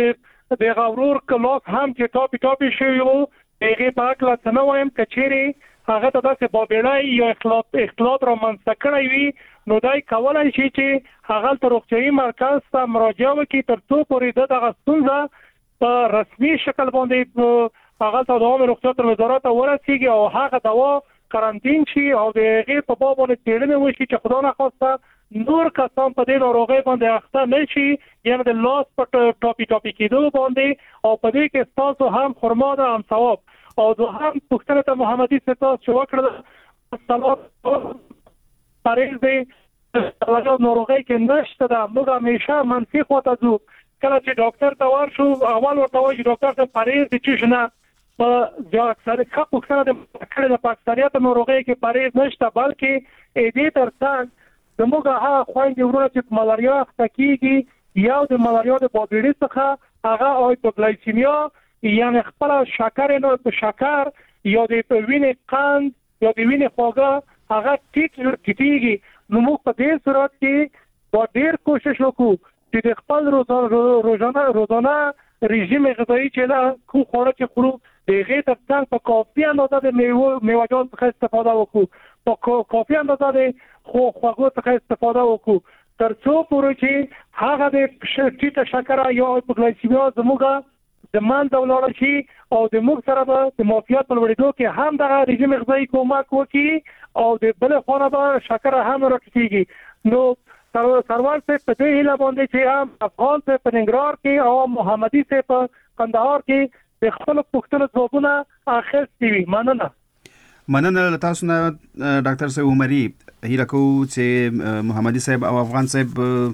د غورور کلاک هم چې ټاپي ټاپي شوی وو هغه په اړه څه نه وایم کچېري هغه ته داسې بابېړای یا اختلاط اختلاط را منځ کړی وي نو دای کولای شي چې هغه تر روغتیايي مرکز ته مراجعه وکړي تر څو پورې دغه ستونزه په رسمي شکل باندې هغه ته د عامه روغتیا تر وزارت ورسیږي او هغه دوا کارانتین شي او د غیر په باب باندې تړلې وشي چې خدای نه خواسته نور کسان په دې ناروغي باندې اخته نشي یعنی د لاس په ټاپي ټاپي کېدو باندې او په دې کې تاسو هم خرما ده هم ثواب او زه هم پوښتنه ته محمدي ستاسو شو کړل صلوات پرېز دې هغه ناروغي کې نشته دا موږ همیشه منفي خواته ځو کله چې ډاکټر ته ورشو اول ورته وایي ډاکټر ته پرېز دي چې نه په ځا اکثر ښه پوښتنه د کړه د پاکستانیت ناروغي کې پرېز نشته بلکې دې ترڅنګ زموږ هغه خويندې ورونه چې ملاریا تکیږي یا د ملاریا د بابېړي څخه هغه هایپوګلایسیمیا یعنی خپل شکر نو په شکر یا د وینې قند یا د وینې خواږه هغه ټیټ ټیټیږي. نو موږ په دې صورت کې با ډېر کوشش وکړو چې د خپل روزانه روزانه رژیم غذایی چې لا خو خوراک چې خورو د غیر ترڅنګ په کافي اندازه د میوه میوه‌جات څخه استفاده وکړو په کافي اندازه د خو خواږه څخه استفاده وکړو تر څو پورې چې هغه د ټیټه شکر یا هایپوګلایسیمیا زموږه د مان دولار شي او د موږ سره به د معافیت په لوړېدو کې هم دغه رژیم غذایی کومک وکړي او د بل خونه به شکر هم راټیټيږي. نو سروال سے په دې هیله باندې چې هم افغان سے په ننګرهار کې او محمدي سے په قندهار کې د خپل پښتون ځوابونه اخیستي وي. مننه مننه تاسو نه ډاکټر صاحب عمري هیله کو چې محمدي صاحب او افغان صاحب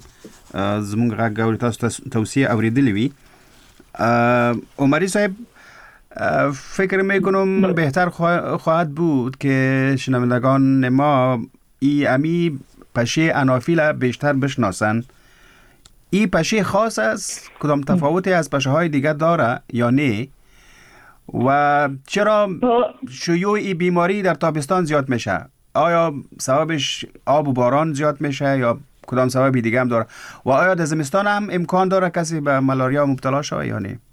زموږ غاګور تاسو توصیه اوریدلې وي. عمری صاحب فکر میکنم بهتر خواهد بود که شنوندگان ما ای امی پشه انافیل بیشتر بشناسن. ای پشه خاص است کدام تفاوتی از پشه های دیگر داره یا نه و چرا شیوع ای بیماری در تابستان زیاد میشه؟ آیا سببش آب و باران زیاد میشه یا کدام سببی دیگه هم داره و آیا در زمستان هم امکان داره کسی به ملاریا مبتلا شود یا نه؟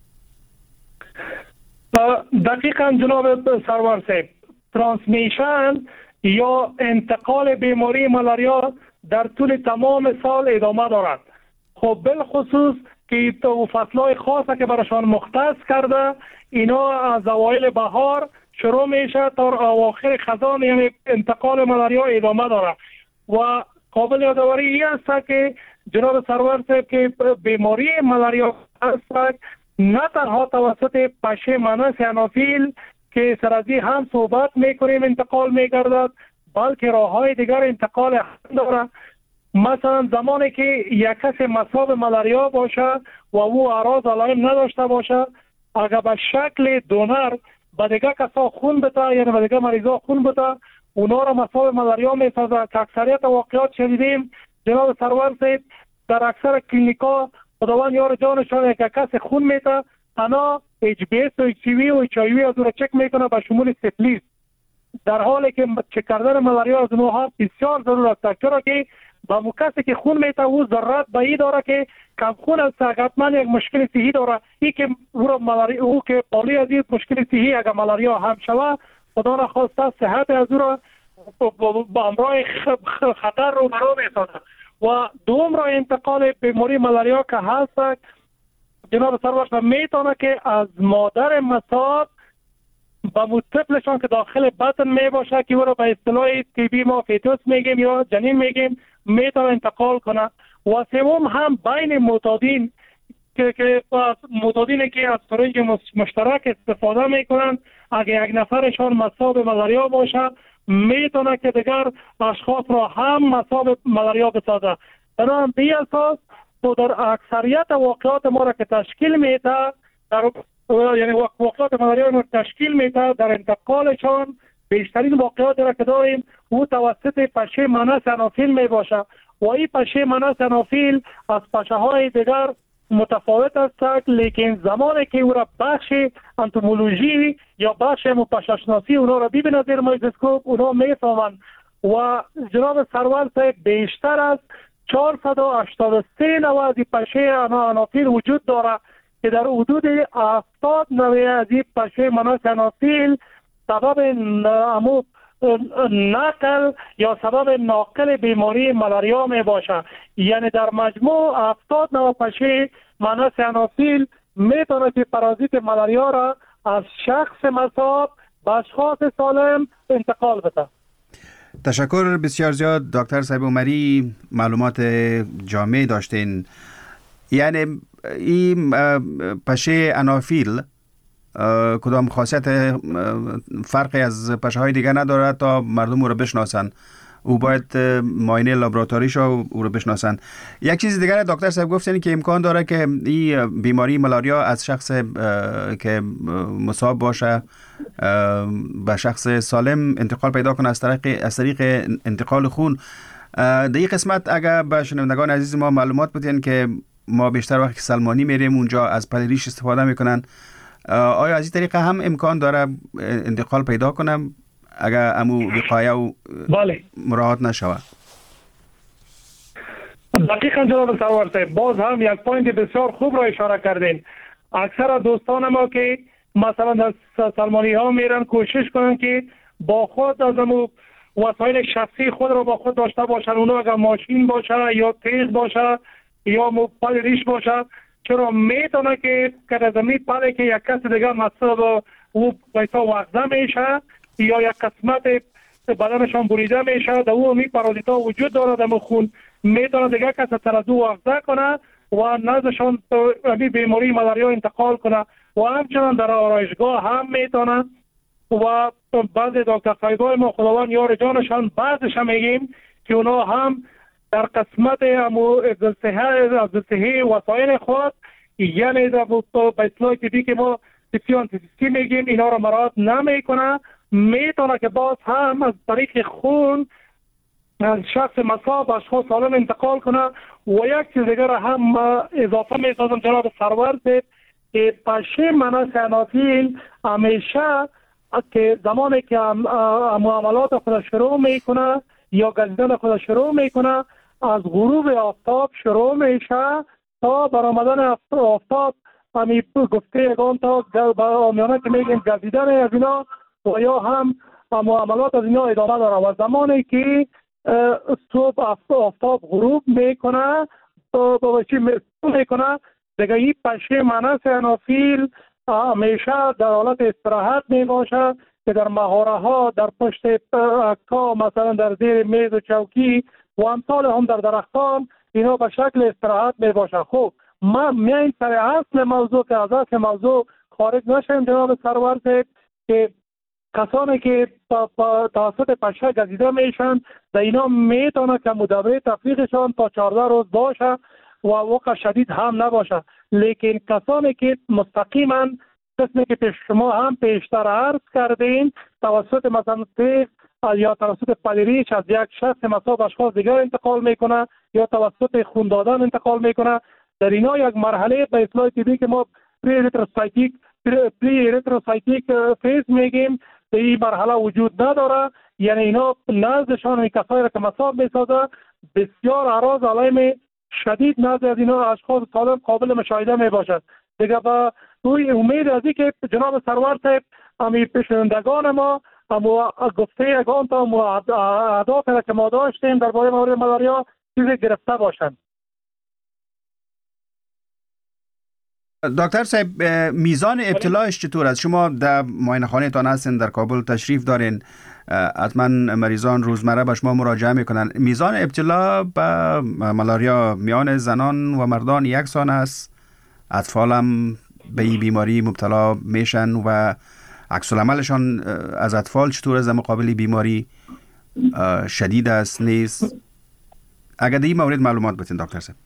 دقیقاً جناب سرور صاحب ترانسمیشن یا انتقال بیماری ملاریا در طول تمام سال ادامه دارد. خب بالخصوص که تو فصلهای خاصه که برایشان مختص کرده اینا از اوایل بهار شروع میشه تا اواخر خزان یعنی انتقال ملاریا ادامه داره و قابل یادآوری این است که جناب سرور صاحب که بیماری ملاریا است نه تنها توسط پشه مانوس انافیل که سرازی هم صحبت میکنیم انتقال میگردد بلکه راه های دیگر انتقال هم داره. مثلا زمانی که یک کس مصاب ملاریا باشه و او اعراض علائم نداشته باشه اگر به شکل دونر به دیگه کسا خون بده یعنی به دیگه مریضا خون بده اونا را مصاب ملاریا میسازه که اکثریت واقعات شنیدیم جناب سرور صاحب در اکثر کلینیکا خداوند یار جانشان یک کس خون میته انا اچ بی اس و اچ سی وی و اچ آی وی از او را چک میکنه به شمول سفلیس، در حالی که چک کردن ملاریا از اونها بسیار ضرور است، چرا که با مو کسی که خون میته او ضرورت به این داره که کم خون است، حتما یک مشکل صحی داره، این که او را ملاریا او که پالی از این مشکل صحی اگر ملاریا هم شود خدا نخواسته صحت از او را با امرای خطر رو برا میسازد. و دوم را انتقال بیماری ملاریا که هست جناب سرور میتونه که از مادر مصاب با مطفلشان که داخل بطن می باشه که او را به اصطلاح طبی ما فیتوس میگیم یا جنین میگیم میتونه انتقال کنه. و سوم هم بین معتادین که که معتادینی که از سرنج مشترک استفاده میکنن اگه یک نفرشان مصاب ملاریا باشه میتونه که دیگر اشخاص را هم مصاب ملاریا بسازه. بنابراین به اساس تو در اکثریت واقعات ما را که تشکیل میده در یعنی واقعات ملاریا را تشکیل میده در انتقالشان بیشترین واقعات را که داریم او توسط پشه منس انافیل می باشه و این پشه منس انافیل از پشه های دیگر متفاوت است، لیکن زمانی که او را بخش انتومولوژی یا بخش پشه‌شناسی اونا را ببینه زیر میکروسکوپ اونا میفهمند. و جناب سرور صاحب بیشتر از چهارصد و هشتاد و سه نوع از پشه انافیل وجود داره که در حدود هفتاد نوع از این پشه منس انافیل سبب امو نقل یا سبب ناقل بیماری ملاریا می باشه. یعنی در مجموع هفتاد نوع پشه منس انافیل میتونه که پارازیت ملاریا را از شخص مصاب به اشخاص سالم انتقال بده. تشکر بسیار زیاد دکتر صاحب عمری، معلومات جامع داشتین. یعنی این پشه انافیل کدام خاصیت فرقی از پشه های دیگه نداره تا مردم او رو بشناسن؟ او باید معاینه لابراتوریش او رو بشناسن. یک چیز دیگر دکتر صاحب گفتن که امکان داره که این بیماری ملاریا از شخص که مصاب باشه به شخص سالم انتقال پیدا کنه از طریق از طریق انتقال خون. در این قسمت اگر به شنوندگان عزیز ما معلومات بدین که ما بیشتر وقتی سلمانی میریم اونجا از پلیریش استفاده میکنن، آیا از این طریقه هم امکان داره انتقال پیدا کنم اگر امو وقایه و بله مراعات نشود؟ دقیقاً جناب سرور صاحب باز هم یک پوینت بسیار خوب را اشاره کردین. اکثر دوستان ما که مثلا در سلمانی ها میرن کوشش کنن که با خود از امو وسایل شخصی خود را با خود داشته باشن. اونا اگر ماشین باشه یا تیغ باشه یا پل ریش باشه، چرا میتونه که که زمین پله که یک کس دیگر مصاب او پیسا وقزه میشه یا یک قسمت بدنشان بریده میشه در او می پارازیتا وجود داره در خون، میتونه دیگر کس ترازو وقزه کنه و نزدشان به بیماری ملاریا انتقال کنه. و همچنان در آرایشگاه هم میتونه و بعضی دکتر صاحبای ما خداوند یار جانشان بعضش هم میگیم که اونا هم در قسمت امو افزلسهی وسایل خود یعنی در به اصطلاح طبی که ما سیپسیانتیسیستی میگیم اینا را مراعات نمیکنه، میتونه که باز هم از طریق خون از شخص مصاب اشخاص سالم انتقال کنه. و یک چیز دیگر هم اضافه میسازم جناب سرور که پشه منس انافیل همیشه که زمانی که معاملات خود شروع میکنه یا گزیدن خود شروع میکنه از غروب آفتاب شروع میشه تا برآمدن آفتاب همی گفته یکان تا آمیانه که میگیم گزیدن از اینا و یا هم معاملات از اینا ادامه داره. و زمانی که صبح آفتاب غروب میکنه با چی میکنه دیگه این پشه منس انافیل همیشه در حالت استراحت می باشه که در مغاره ها در پشت اکا مثلا در زیر میز و چوکی و امثال هم در درختان اینا به شکل استراحت می باشه. خب ما میایم سر اصل موضوع که از اصل موضوع خارج نشیم جناب سرور صاحب که کسانی که توسط پشه گزیده میشن در اینا میتونه که مدبر تفریقشان تا چهارده روز باشه و وقت شدید هم نباشه. لیکن کسانی که مستقیما قسمی که پیش شما هم پیشتر عرض کردین توسط مثلا تیغ یا توسط پذیرش از یک شخص مصاب اشخاص دیگر انتقال میکنه یا توسط خون دادن انتقال میکنه. در اینا یک مرحله به اصطلاح طبی که ما پری ریتروسایتیک پری ریتروسایتیک فیز میگیم در این مرحله وجود نداره. یعنی اینا نزدشان این کسایی را که مصاب میسازه بسیار اعراض علائم شدید نزد از اینا اشخاص سالم قابل مشاهده می باشد. دیگه با روی امید از که جناب سرور صاحب امی پیشنهادگان ما اما گفته یگان تا اهداف را که ما داشتیم درباره مورد ملاریا چیزی گرفته باشند. دکتر صاحب میزان ابتلاش چطور است؟ شما در معاینه خانه تان هستین، در کابل تشریف دارین، حتما مریضان روزمره به شما مراجعه میکنن. میزان ابتلا به ملاریا میان زنان و مردان یکسان است؟ اطفال هم به این بیماری مبتلا میشن و عکس العملشان از اطفال چطور است در مقابل بیماری؟ شدید است نیست؟ اگر در این مورد معلومات بتین دکتر صاحب.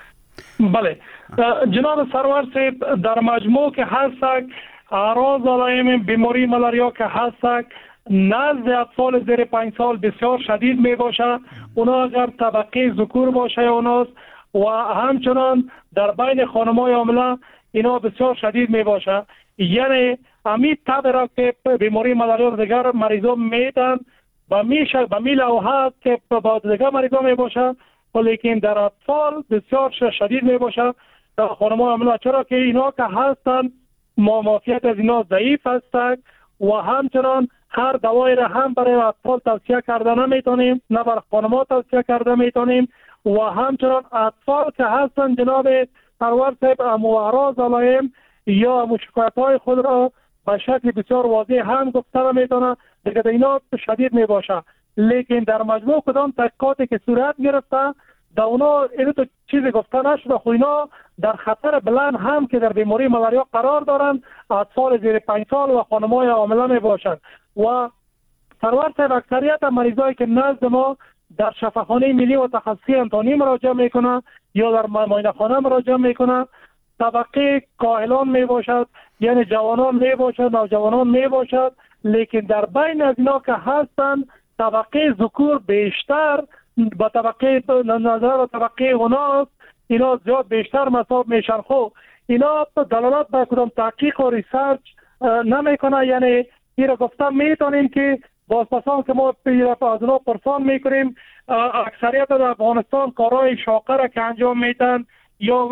بله جناب سرور صاحب، در مجموع که هستک اعراض علائم بیماری ملاریا که هستک نزد اطفال زیر پنج سال بسیار شدید می باشه. اونا اگر طبقه ذکور باشه اوناست و همچنان در بین خانمای حامله اینا بسیار شدید می باشه. یعنی امی تب را که بیماری ملاریا دیگر مریضان میدن و میشه به می لوحه که با دیگر مریضان می باشه، ولیکن در اطفال بسیار شدید می باشه در خانمای حامله، چرا که اینا که هستن معافیت از اینا ضعیف هستند و همچنان هر دوایی را هم برای اطفال توصیه کرده نمیتونیم نه برای خانم‌ها توصیه کرده میتونیم و همچنان اطفال که هستن جناب سرور صاحب امواراز علائم یا مشکلات خود را به شکل بسیار واضح هم گفته میتونه دیگه اینا شدید می باشه. لیکن در مجموع کدام تحقیقاتی که صورت گرفته در اونا اینو تو چیزی گفته نشده، خو اینا در خطر بلند هم که در بیماری ملاریا قرار دارند اطفال زیر پنج سال و خانم‌های حامله می باشند. و سرور صاحب اکثریت مریضایی که نزد ما در شفاخانه ملی و تخصصی انتانی مراجعه میکنه یا در معاینه خانه مراجعه میکنه طبقه کاهلان می باشد، یعنی جوانان می باشد، نوجوانان می باشد، لیکن در بین از اینا که هستند طبقه ذکور بیشتر با طبقه نظر و طبقه اوناست اینا زیاد بیشتر مصاب میشن. خب اینا دلالت به کدام تحقیق و ریسرچ نمیکنه. یعنی این را گفتم میتونیم که بازپسان که ما از اونا پرسان میکنیم اکثریت در افغانستان کارهای شاقه را که انجام میتن یا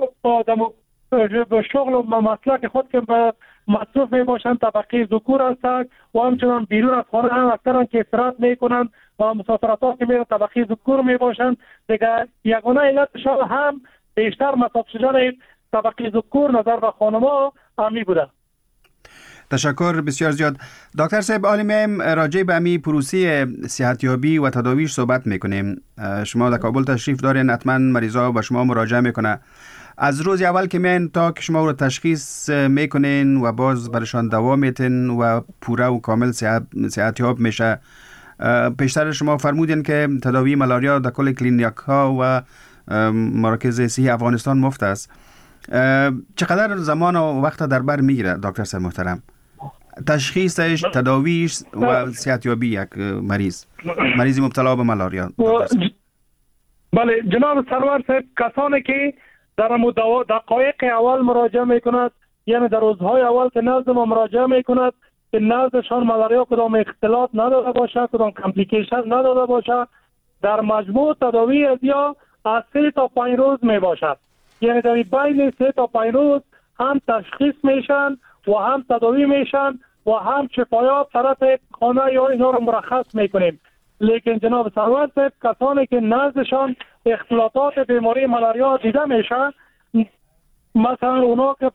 به شغل و مسلک خود که به مصروف می باشند طبقه ذکور هستند و همچنان بیرون از خانه هم اکثرا که استراحت میکنند و مسافرت ها که میرن طبقه ذکور می باشند. دیگه یگانه علتشان هم بیشتر مصاب شدن طبقه ذکور نظر به خانم‌ها همی بوده. تشکر بسیار زیاد. دکتر صاحب حالا میایم راجع به امی پروسه صحتیابی و تداویش صحبت میکنیم. شما در کابل تشریف دارین، حتما مریضا به شما مراجعه میکنه. از روز اول که میاین تا که شما رو تشخیص میکنین و باز برشان دوا میتین و پوره و کامل صحتیاب میشه. پیشتر شما فرمودین که تداوی ملاریا در کل کلینیک ها و مراکز صحی افغانستان مفت است. چقدر زمان و وقت در بر میگیره دکتر صاحب محترم تشخیصش، تداویش و صحتیابی یک مریض مریض مبتلا به ملاریا؟ بله جناب سرور صاحب، کسانی که در دقایق اول مراجعه میکند، یعنی در روزهای اول که نزد ما مراجعه میکند که نزدشان ملاریا کدام اختلاط نداده باشه، کدام کمپلیکیشن نداده باشه، در مجموع تداوی از یا از سه تا پنج روز می باشد. یعنی در بین سه تا پنج روز هم تشخیص میشن و هم تداوی میشن و هم شفایات طرف خانه یا اینا رو مرخص میکنیم. لیکن جناب سرور صاحب کسانی که نزدشان اختلاطات بیماری ملاریا دیده میشه، مثلا اونا که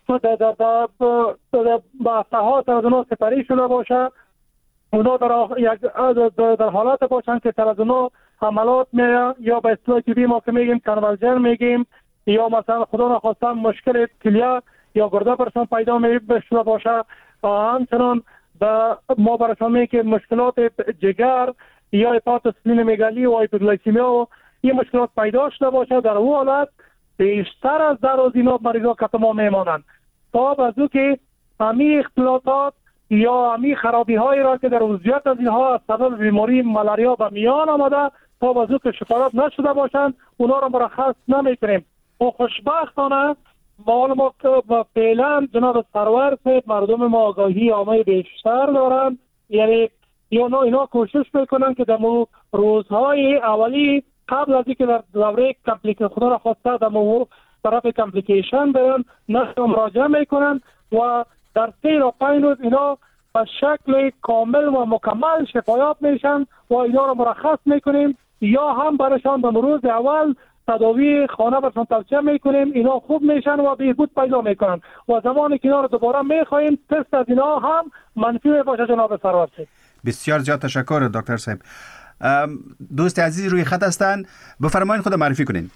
با افتحات از اونا سپری شده باشه، اونا در, در حالت باشن که تر از اونا حملات میره یا به اصطلاح طبی ما که میگیم کنورژن میگیم، یا مثلا خدا نخواستن مشکل کلیه یا گرده برشان پیدا میشه باشه، همچنان ما برشان میگیم که مشکلات جگر یا هپاتوسپلینومگالی و هایپوگلیسمیا و این مشکلات پیدا شده باشه، در اون حالت بیشتر از در روز اینا مریضا که ما میمانند تا بازو که همی اختلاطات یا امی خرابی هایی را که در عضویت از اینها از سبب بیماری ملاریا به میان آمده تا وضوح که شکایت نشده باشند اونا را مرخص نمی کنیم. و خوشبختانه معلومات و فعلا جناب سرور صاحب مردم ما آگاهی عامه بیشتر دارند، یعنی اینا اینا کوشش میکنن که در روزهای اولی قبل از اینکه در دوره کمپلیکیشن خدا را خواسته در طرف کمپلیکیشن برن نشر مراجعه میکنن و در سه و پنج روز اینا به شکل کامل و مکمل شفایاب میشن و اینا را مرخص میکنیم یا هم برشان به روز اول تداوی خانه برشان توصیه میکنیم، اینا خوب میشن و بهبود پیدا میکنن و زمانی که اینا رو دوباره میخوایم تست از اینا هم منفی باشه. جناب سرور صاحب بسیار زیاد تشکر دکتر صاحب. دوست عزیز روی خط هستن، بفرمایید خود معرفی کنین.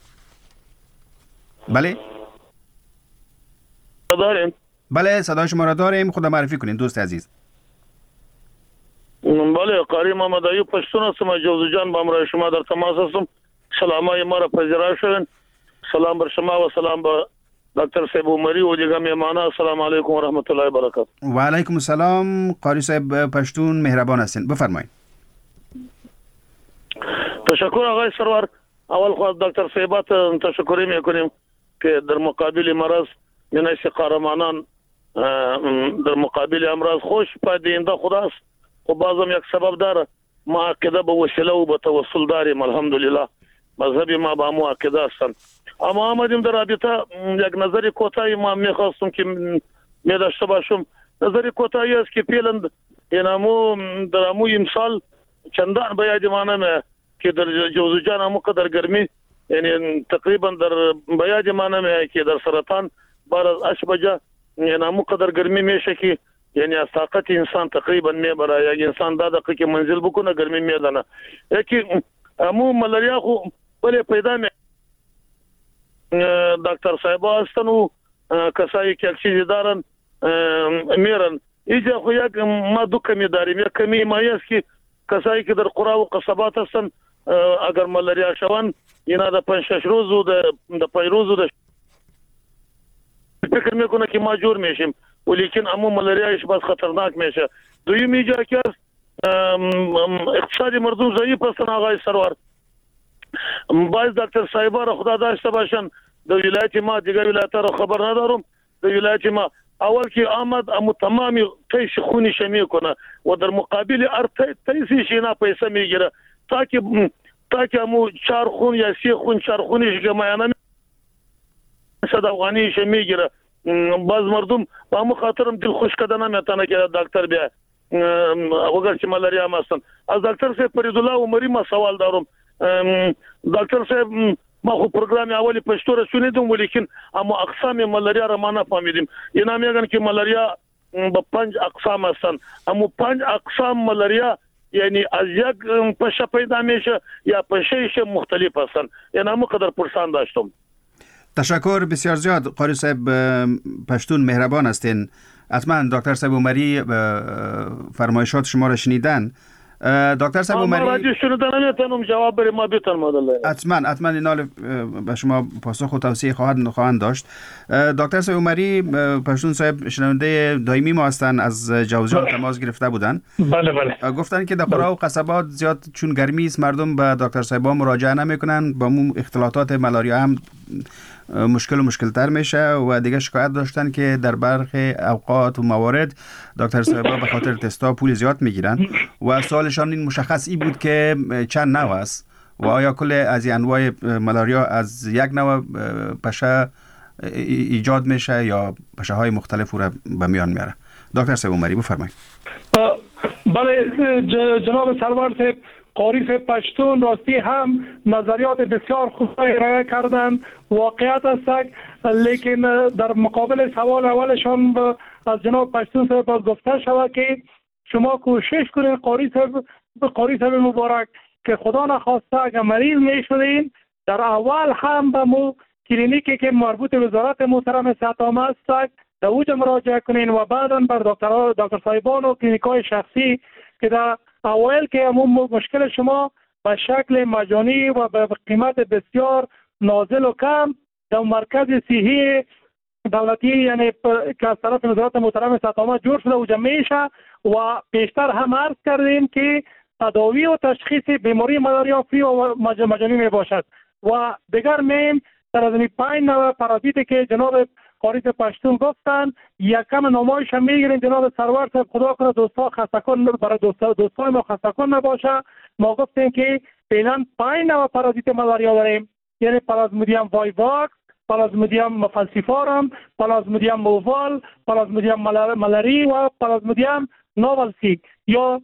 بله داریم. بله صدای شما را داریم، خود معرفی کنین دوست عزیز. بله قاری محمد ایوب پشتون هستم، جوزو جان با امرای شما در تماس هستم. سلامای ما را پذیرا شدن. سلام بر شما و سلام با دکتر صاحب عمری و دیگر مهمانا. السلام علیکم و رحمت الله و برکاته. و علیکم السلام. قاری صاحب پشتون مهربان هستین، بفرمایید. تشکر آقای سرور. اول خواهد دکتر صاحبات تشکری میکنیم که در مقابل مرض منیس قهرمانان در مقابل امراض خوش پدینده خداست. خب بازم یک سبب داره، ما عقیده به وسیله و به توسل داریم. الحمدلله مذهب ما با ما عقیده هستند. اما آمدیم در رابطه یک نظری کوتاهی ما میخواستم که می داشته باشم. نظری کوتاهی است که پیلند اینمو در امو امسال چندان به یاد ما نمیه که در جوزو جان امو قدر گرمی، یعنی تقریبا در به یاد ما نمیه که در سرطان بار از اش بجا یعنی امو قدر گرمی میشه که یعنی از طاقت انسان تقریبا میبره. یک انسان دا دقیقه که منزل بکنه گرمی میدنه. یکی امو ملاریا خو بله پیدا می دکتر صاحبا هستن و کسایی که یک چیزی دارن میرن اینجا خو یک ما دو کمی داریم. یک کمی مایی است که کسایی که در قرى و قصبات هستن اگر ملاریا شوند اینا در پنج شش روز و در پنج روز و فکر میکنه که ما جور میشیم ولیکن امو ملاریا باز خطرناک میشه. دویم اینجا که اقتصادی مردم ضعیف هستن آقای سرور. باید دکتر صاحبا را خدا داشته باشن. در ولایت ما دیگر ولایت را خبر ندارم. در ولایت ما اول که آمد امو تمامی تیش خونش میکنه و در مقابل ار تیسیش اینا پیسه میگیره تا که تا که امو چار خون یا سی خون چار خونش گمایانه صد افغانیش میگیره. باز مردم با امو خاطرم دل خوش کدنه میتونه که دکتر بیا اگر که ملاریا هم هستن. از دکتر صاحب فریدالله عمری ما سوال دارم. دکتر صاحب ما خو پروگرام اولی پشتو را شنیدم ولیکن اما اقسام ملاریا را ما نفهمیدیم. اینا میگن که ملاریا با پنج اقسام هستن. اما پنج اقسام ملاریا یعنی از یک پشه پیدا میشه یا پشهش مختلف هستن. اینا مو قدر پرسان داشتم. تشکر بسیار زیاد قاری صاحب پشتون مهربان هستین. حتما دکتر صاحب عمری فرمایشات شما را شنیدن. دکتر صاحب عمری ما راجع شنیدن نمیتونم جواب بریم ما بیتن مدل. حتما حتما اینا به شما پاسخ و توصیه خواهد خواهند داشت. دکتر صاحب عمری پشتون صاحب شنونده دائمی ما هستن، از جوزجان تماس گرفته بودن. بله بله. گفتن که در قرى و قصبات زیاد چون گرمی است مردم به دکتر صاحبا مراجعه نمیکنن، با مو اختلاطات ملاریا هم مشکل و مشکل تر میشه و دیگه شکایت داشتن که در برخی اوقات و موارد دکتر صاحبا به خاطر تستا پول زیاد میگیرن و سوالشان این مشخص ای بود که چند نوع است و آیا کل از این انواع ملاریا از یک نوع پشه ایجاد میشه یا پشه های مختلف را به میان میاره. دکتر صاحب عمری بفرمایید. بله جناب سرور صاحب قاری صاحب پشتون راستی هم نظریات بسیار خوب ارائه کردن. واقعیت است لیکن در مقابل سوال اولشان از جناب پشتون صاحب باز گفته شود که شما کوشش کنید قاری صاحب قاری صاحب مبارک که خدا نخواسته اگر مریض میشدین در اول هم به مو کلینیکی که مربوط به وزارت محترم صحت عامه است در اوج مراجعه کنین و بعدا بر دکتر دکتر صاحبان و کلینیکای شخصی که در اوایل که همون مشکل شما به شکل مجانی و به قیمت بسیار نازل و کم در مرکز صحی دولتی یعنی که از طرف وزارت محترم سطامه جور شده و میشه و بیشتر هم عرض کردیم که تداوی و تشخیص بیماری ملاریا فری و مجانی می باشد و دیگر میم در از این پنج نوع پارازیتی که جناب قاری پشتون گفتن یکم نمایش هم میگیریم. جناب سرور صاحب خدا کنه دوستا خستکن برای دوستا دوستای ما خستکن نباشه. ما گفتیم که فعلا پنج نوع پارازیت ملاریا داریم، یعنی پلازمودیم وایواکس، پلازمودیم فالسیفارم، پلازمودیم مووال، پلازمودیم ملاری و پلازمودیم نوولسی یا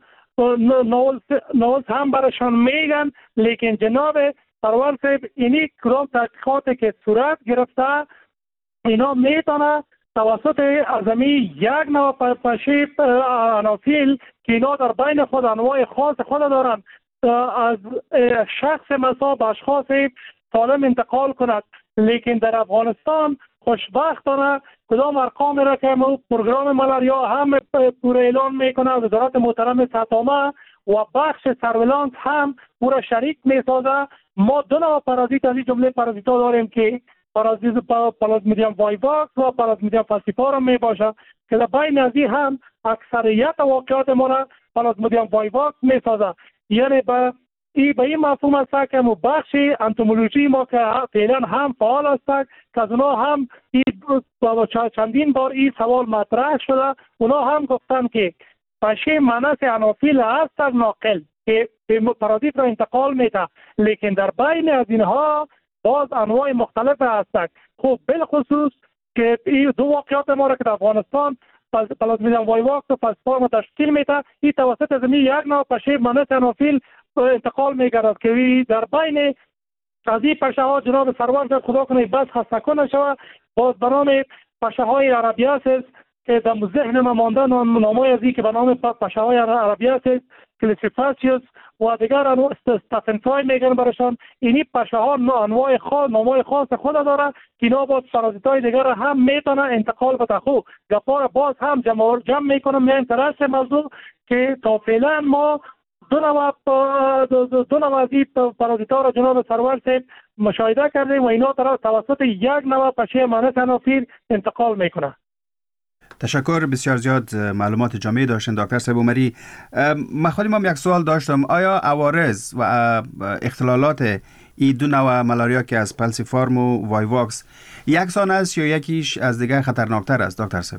نوولس هم برشان میگن. لیکن جناب سرور صاحب اینی کدام تحقیقاتی که صورت گرفته اینا میتونه توسط ازمی یک نوع پشیب انافیل که اینا در بین خود انواع خاص خود دارن از شخص مسا به اشخاص سالم انتقال کند. لیکن در افغانستان خوشبختانه کدام ارقام را که پروگرام ملاریا هم پور اعلان میکنه، وزارت محترم سطامه و بخش سرولانس هم پورا شریک میسازه. ما دو نوع پارازیت از این جمله پارازیت ها داریم که پارازیت پلازمودیم وایواکس و پلازمودیم فالسیفارم می باشه که در بین از این هم اکثریت واقعات ما را پلازمودیم وایواکس می سازه. یعنی به این به این مفهوم است که بخش انتومولوژی ما که فعلا هم فعال است که از اونا هم چندین بار این سوال مطرح شده، اونا هم گفتن که پشه منس انافیل است از ناقل که پارازیت را انتقال میده، لیکن در بین از اینها باز انواع مختلف هستند. خب بالخصوص که این دو واقعات ما را که در افغانستان پلازمودیم وایواکس و فالسیفارم تشکیل میده، این توسط زمین یک نوع پشه منس انافیل انتقال میگرد که در بین از این پشه ها جناب سرور خدا کنه بس خستکن نشود. باز به نام پشه های عربیاسیس که در ذهن ما مانده نامای از این که به نام پشه های عربیاسیس، کلیسیفاسیوس و دیگر انواع استافنفای میگن برشان. اینی پشه ها انواع خاص نامای خاص خود داره که اینا باز پارازیت های دیگر هم میتونه انتقال بده. خب گپا باز هم جمع جمع میکنم میان طرف موضوع که تا فعلا ما دو نوع دو نوع از این پارازیت ها را جناب سرور صاحب مشاهده کردیم و اینا توسط یک نوع پشه منس انافیل انتقال میکنه. تشکر، بسیار زیاد معلومات جامعی داشتن دکتر صاحب عمری. من خودم هم یک سوال داشتم، آیا عوارض و اختلالات این دو نوع ملاریا که از فالسیفارم و وایواکس یکسان است یا یکیش از دیگر خطرناکتر است دکتر صاحب؟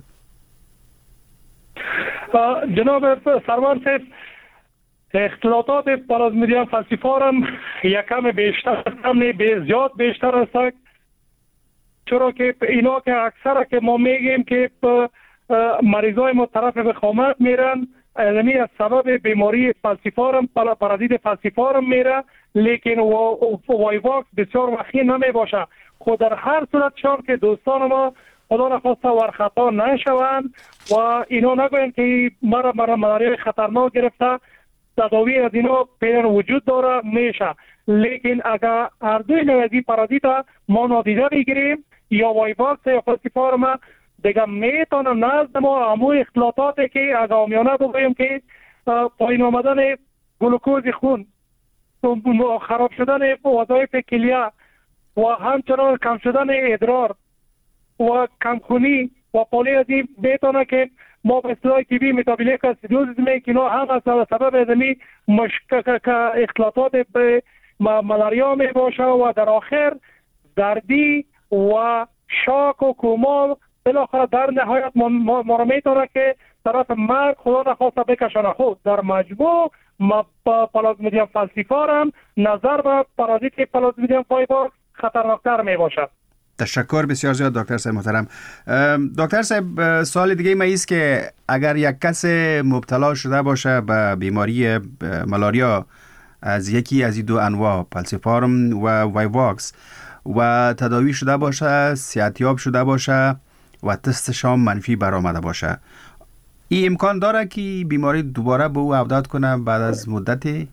جناب سرور صاحب اختلالات پلازمودیم فالسیفارم یکم بیشتر هم نه به زیاد بیشتر است، چرا که اینا که اکثر که ما میگیم که مریضای ما طرف به خامت میرن علمی از سبب بیماری فالسیفارم پارازیت فالسیفارم میره، لیکن وایواکس بسیار وخی نمی باشه. خود در هر صورت شان که دوستان ما خدا نخواسته ورخطا نشوند و اینا نگوین که مرا مرا ملاریا خطرناک گرفته، تداوی از اینا پیدا وجود داره میشه. لیکن اگر هر دوی نوعی پارازیت ما نادیده بگیریم یا وایواکس یا فالسیفارم دیگه میتونه نزد ما همو اختلاطاتی که اگر آمیانه بگویم که پایین آمدن گلوکوز خون، خراب شدن وظایف کلیه و همچنان کم شدن ادرار و کمخونی و پالی از این میتونه که ما به اصطلاح تیبی متابولیک اسیدوزیس میگیم که اینا هم از سبب ازمی مشکل اختلاطات به ملاریا می باشه و در آخر دردی و شاک و کوما بالاخره در نهایت ما را میتونه که طرف مرگ خدا نخواسته بکشانه. خود در مجموع پلازمودیم فالسیفارم نظر به پارازیت پلازمودیم وایواکس خطرناکتر می باشد. تشکر بسیار زیاد دکتر صاحب محترم. دکتر صاحب سوال دیگه ما ایست که اگر یک کس مبتلا شده باشه به بیماری ملاریا از یکی از این دو انواع فالسیفارم و وایواکس و تداوی شده باشه، صحتیاب شده باشه و تستش هم منفی برآمده باشه، این امکان داره که بیماری دوباره به او عودت کنه بعد از مدتی؟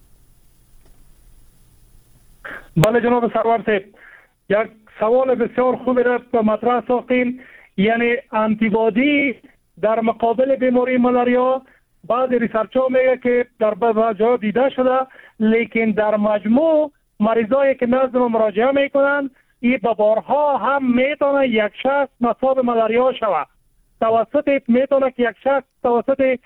بله جناب سرور صاحب، یک سوال بسیار خوبی را مطرح ساختیم. یعنی آنتیبادی در مقابل بیماری ملاریا بعض ریسرچ ها میگه که در بعض جا دیده شده، لیکن در مجموع مریضایی که نزد ما مراجعه میکنن این به بارها هم میتونه یک شخص مصاب ملاریا شود. توسط میتونه که یک شخص توسط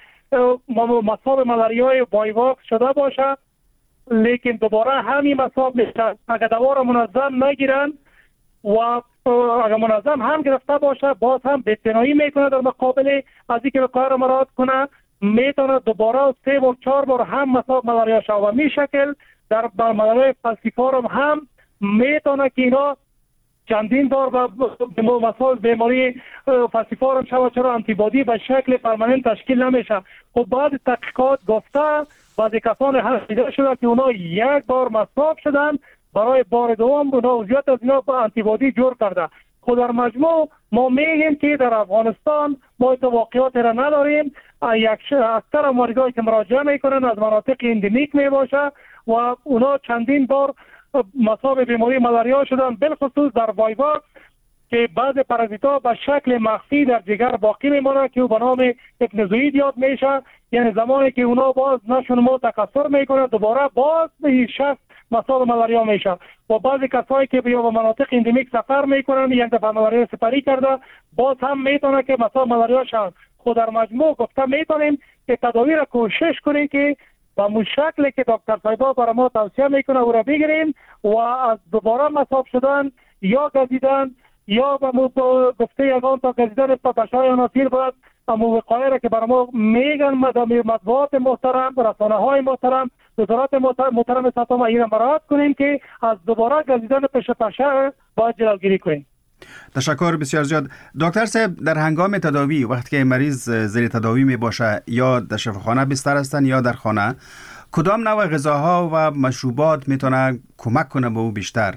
مصاب ملاریای وایواکس شده باشه، لیکن دوباره همین مصاب میشه. اگر دوا را منظم نگیرن و اگر منظم هم گرفته باشه، باز هم بی‌اعتنایی میکنه در مقابل از اینکه وقایه را مراعات کنه، میتونه دوباره سه و چهار بار هم مصاب ملاریا شود. و می شکل در ملاریا فالسیفورم هم میتونه که اینا چندین بار به مصاب بیماری فالسیفورم شود، چرا آنتیبادی به شکل پرمننت تشکیل نمیشه. خب بعض تحقیقات گفته بعضی کسان هم دیده شده که اونا یک بار مصاب شدن، برای بار دوم اونا زیاد از اینا با آنتیبادی جور کرده. خود در مجموع ما میگیم که در افغانستان ما این واقعیات را نداریم. یک اکثر مریضایی که مراجعه میکنن از مناطق اندمیک میباشه و اونا چندین بار مصاب بیماری ملاریا شدن، بالخصوص در وایواکس که بعض پارازیت‌ها به شکل مخفی در جگر باقی میمونه که او به نام اپنزوئید یاد میشه. یعنی زمانی که اونا باز نشون ما تکثر میکنه، دوباره باز این شخص مصاب ملاریا میشه. و بعضی کسایی که بیا به مناطق اندمیک سفر میکنن، یک دفعه ملاریا سپری کرده، باز هم میتونه که مصاب ملاریا شن. خود در مجموع گفته میتونیم که تداوی را کوشش کنیم که با مو شکلی که دکتر صایبا برای ما توصیه میکنه او را بگیریم و از دوباره مصاب شدن یا گزیدن یا به مو گفته یگان تا گزیدن پشای عناصر باید اما وقایه را که برای ما میگن مطبوعات محترم، رسانه های محترم، وزارت محترم ساتما این را مراعات کنیم که از دوباره گزیدن پشه پشه باید جلوگیری کنیم. تشکر بسیار زیاد. دکتر صاحب، در هنگام تداوی وقتی که مریض زیر تداوی می باشه، یا در شفاخانه بستر هستن یا در خانه، کدام نوع غذاها و مشروبات میتونه کمک کنه به او بیشتر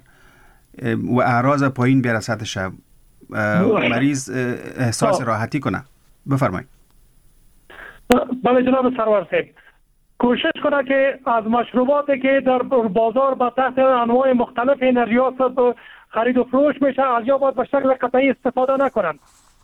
و اعراض پایین بیاره سطحش، مریض احساس راحتی کنه؟ بفرمایید. بله جناب سرور صاحب، کوشش کنه که از مشروباتی که در بازار با تحت انواع مختلف انرژیات خرید و فروش میشه از یا باید به شکل قطعی استفاده نکنن.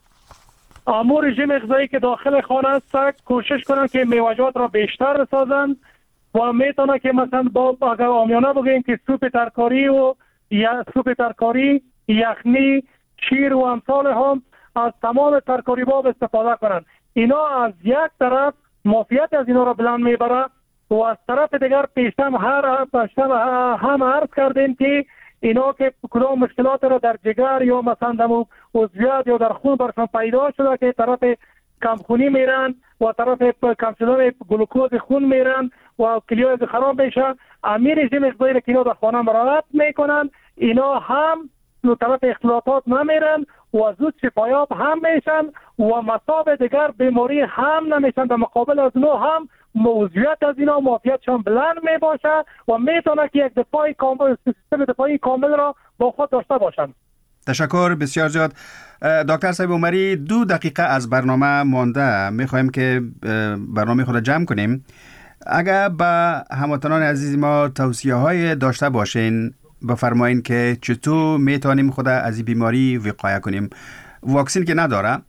امور رژیم غذایی که داخل خانه است کوشش کنن که میوه‌جات را بیشتر بسازن و میتونه که مثلا با اگر عامیانه بگیم که سوپ ترکاری و یا سوپ ترکاری، یخنی، شیر و امثال هم از تمام ترکاری باب استفاده کنن. اینا از یک طرف معافیت از اینا را بلند میبره و از طرف دیگر پیشتم هر پیشتم هم عرض کردیم که اینا که کدام مشکلات را در جگر یا مثلا در عضویت یا در خون برشان پیدا شده که طرف کمخونی میرن و طرف کم شدن گلوکوز خون میرن و کلیه خراب میشه، امیر رژیم غذایی که اینا در خانه مراعات میکنن، اینا هم دو طرف اختلاطات نمیرن و زود شفایاب هم میشن و مصاب دیگر بیماری هم نمیشن. در مقابل از اونها هم موضوعیت از اینا معافیتشان بلند می باشه و میتونه که یک دفاعی کامل، سیستم دفاعی کامل را با خود داشته باشند. تشکر بسیار زیاد. دکتر صاحب عمری، دو دقیقه از برنامه مانده، میخوایم که برنامه خود جمع کنیم. اگر به هموطنان عزیز ما توصیه های داشته باشین بفرمایین که چطور میتونیم خود از این بیماری وقایه کنیم. واکسین که نداره،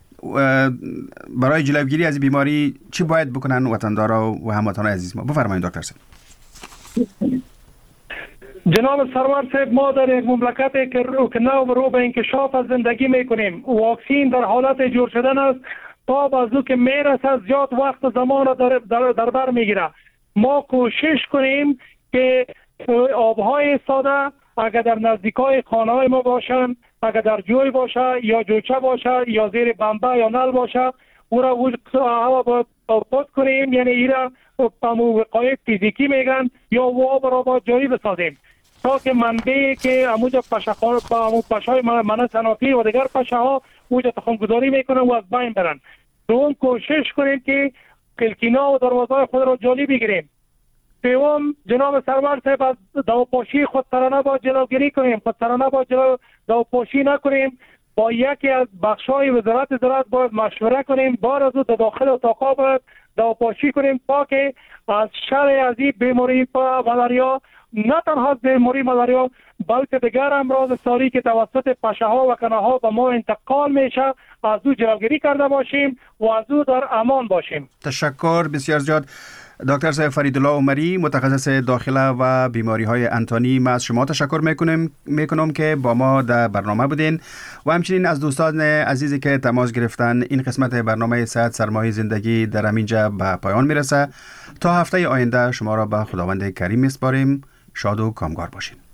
برای جلوگیری از این بیماری چی باید بکنن وطندارا و هموطنان عزیز ما؟ بفرمایید دکتر صاحب. جناب سرور صاحب، ما در یک مملکتی که نو رو به انکشاف از زندگی میکنیم، واکسین در حالت جور شدن است تا بازو که میرسه زیاد وقت و زمان در, در, در بر میگیره. ما کوشش کنیم که آبهای ساده اگر در نزدیکای خانه های ما باشن، اگر در جوی باشه یا جوچه باشه یا زیر بمبه یا نل باشه، او را هوا باید پاک کنیم، یعنی این را پامو وقایه فیزیکی میگن، یا و آب را باید جایی بسازیم تا که منبعی که اموجا پشخان با پشای منه صنافی و دیگر پشه ها اوجا تخم گذاری میکنن و از بین برن. دوم کوشش کنیم که کلکینا و دروازه خود را جالی بگیریم. سوم جناب سرور صاحب، از دواپاشی خودسرانه با جلوگیری کنیم. خودسرانه با جلو دواپاشی نکنیم، با یکی از بخش‌های وزارت زراعت باید مشوره کنیم، بار از او داخل اتاقا باید دواپاشی کنیم تا که از شر از این بیماری ملاریا، نه تنها بیماری ملاریا بلکه دیگر امراض ساری که توسط پشه ها و کنه ها به ما انتقال میشه از او جلوگیری کرده باشیم و از او در امان باشیم. تشکر بسیار زیاد. دکتر صاحب فریدالله عمری، متخصص داخله و بیماری های انتانی، ما از شما تشکر میکنم میکنم که با ما در برنامه بودین و همچنین از دوستان عزیزی که تماس گرفتن. این قسمت برنامه صحت سرمایه زندگی در همینجا به پایان میرسه. تا هفته آینده شما را به خداوند کریم میسپاریم. شاد و کامگار باشین.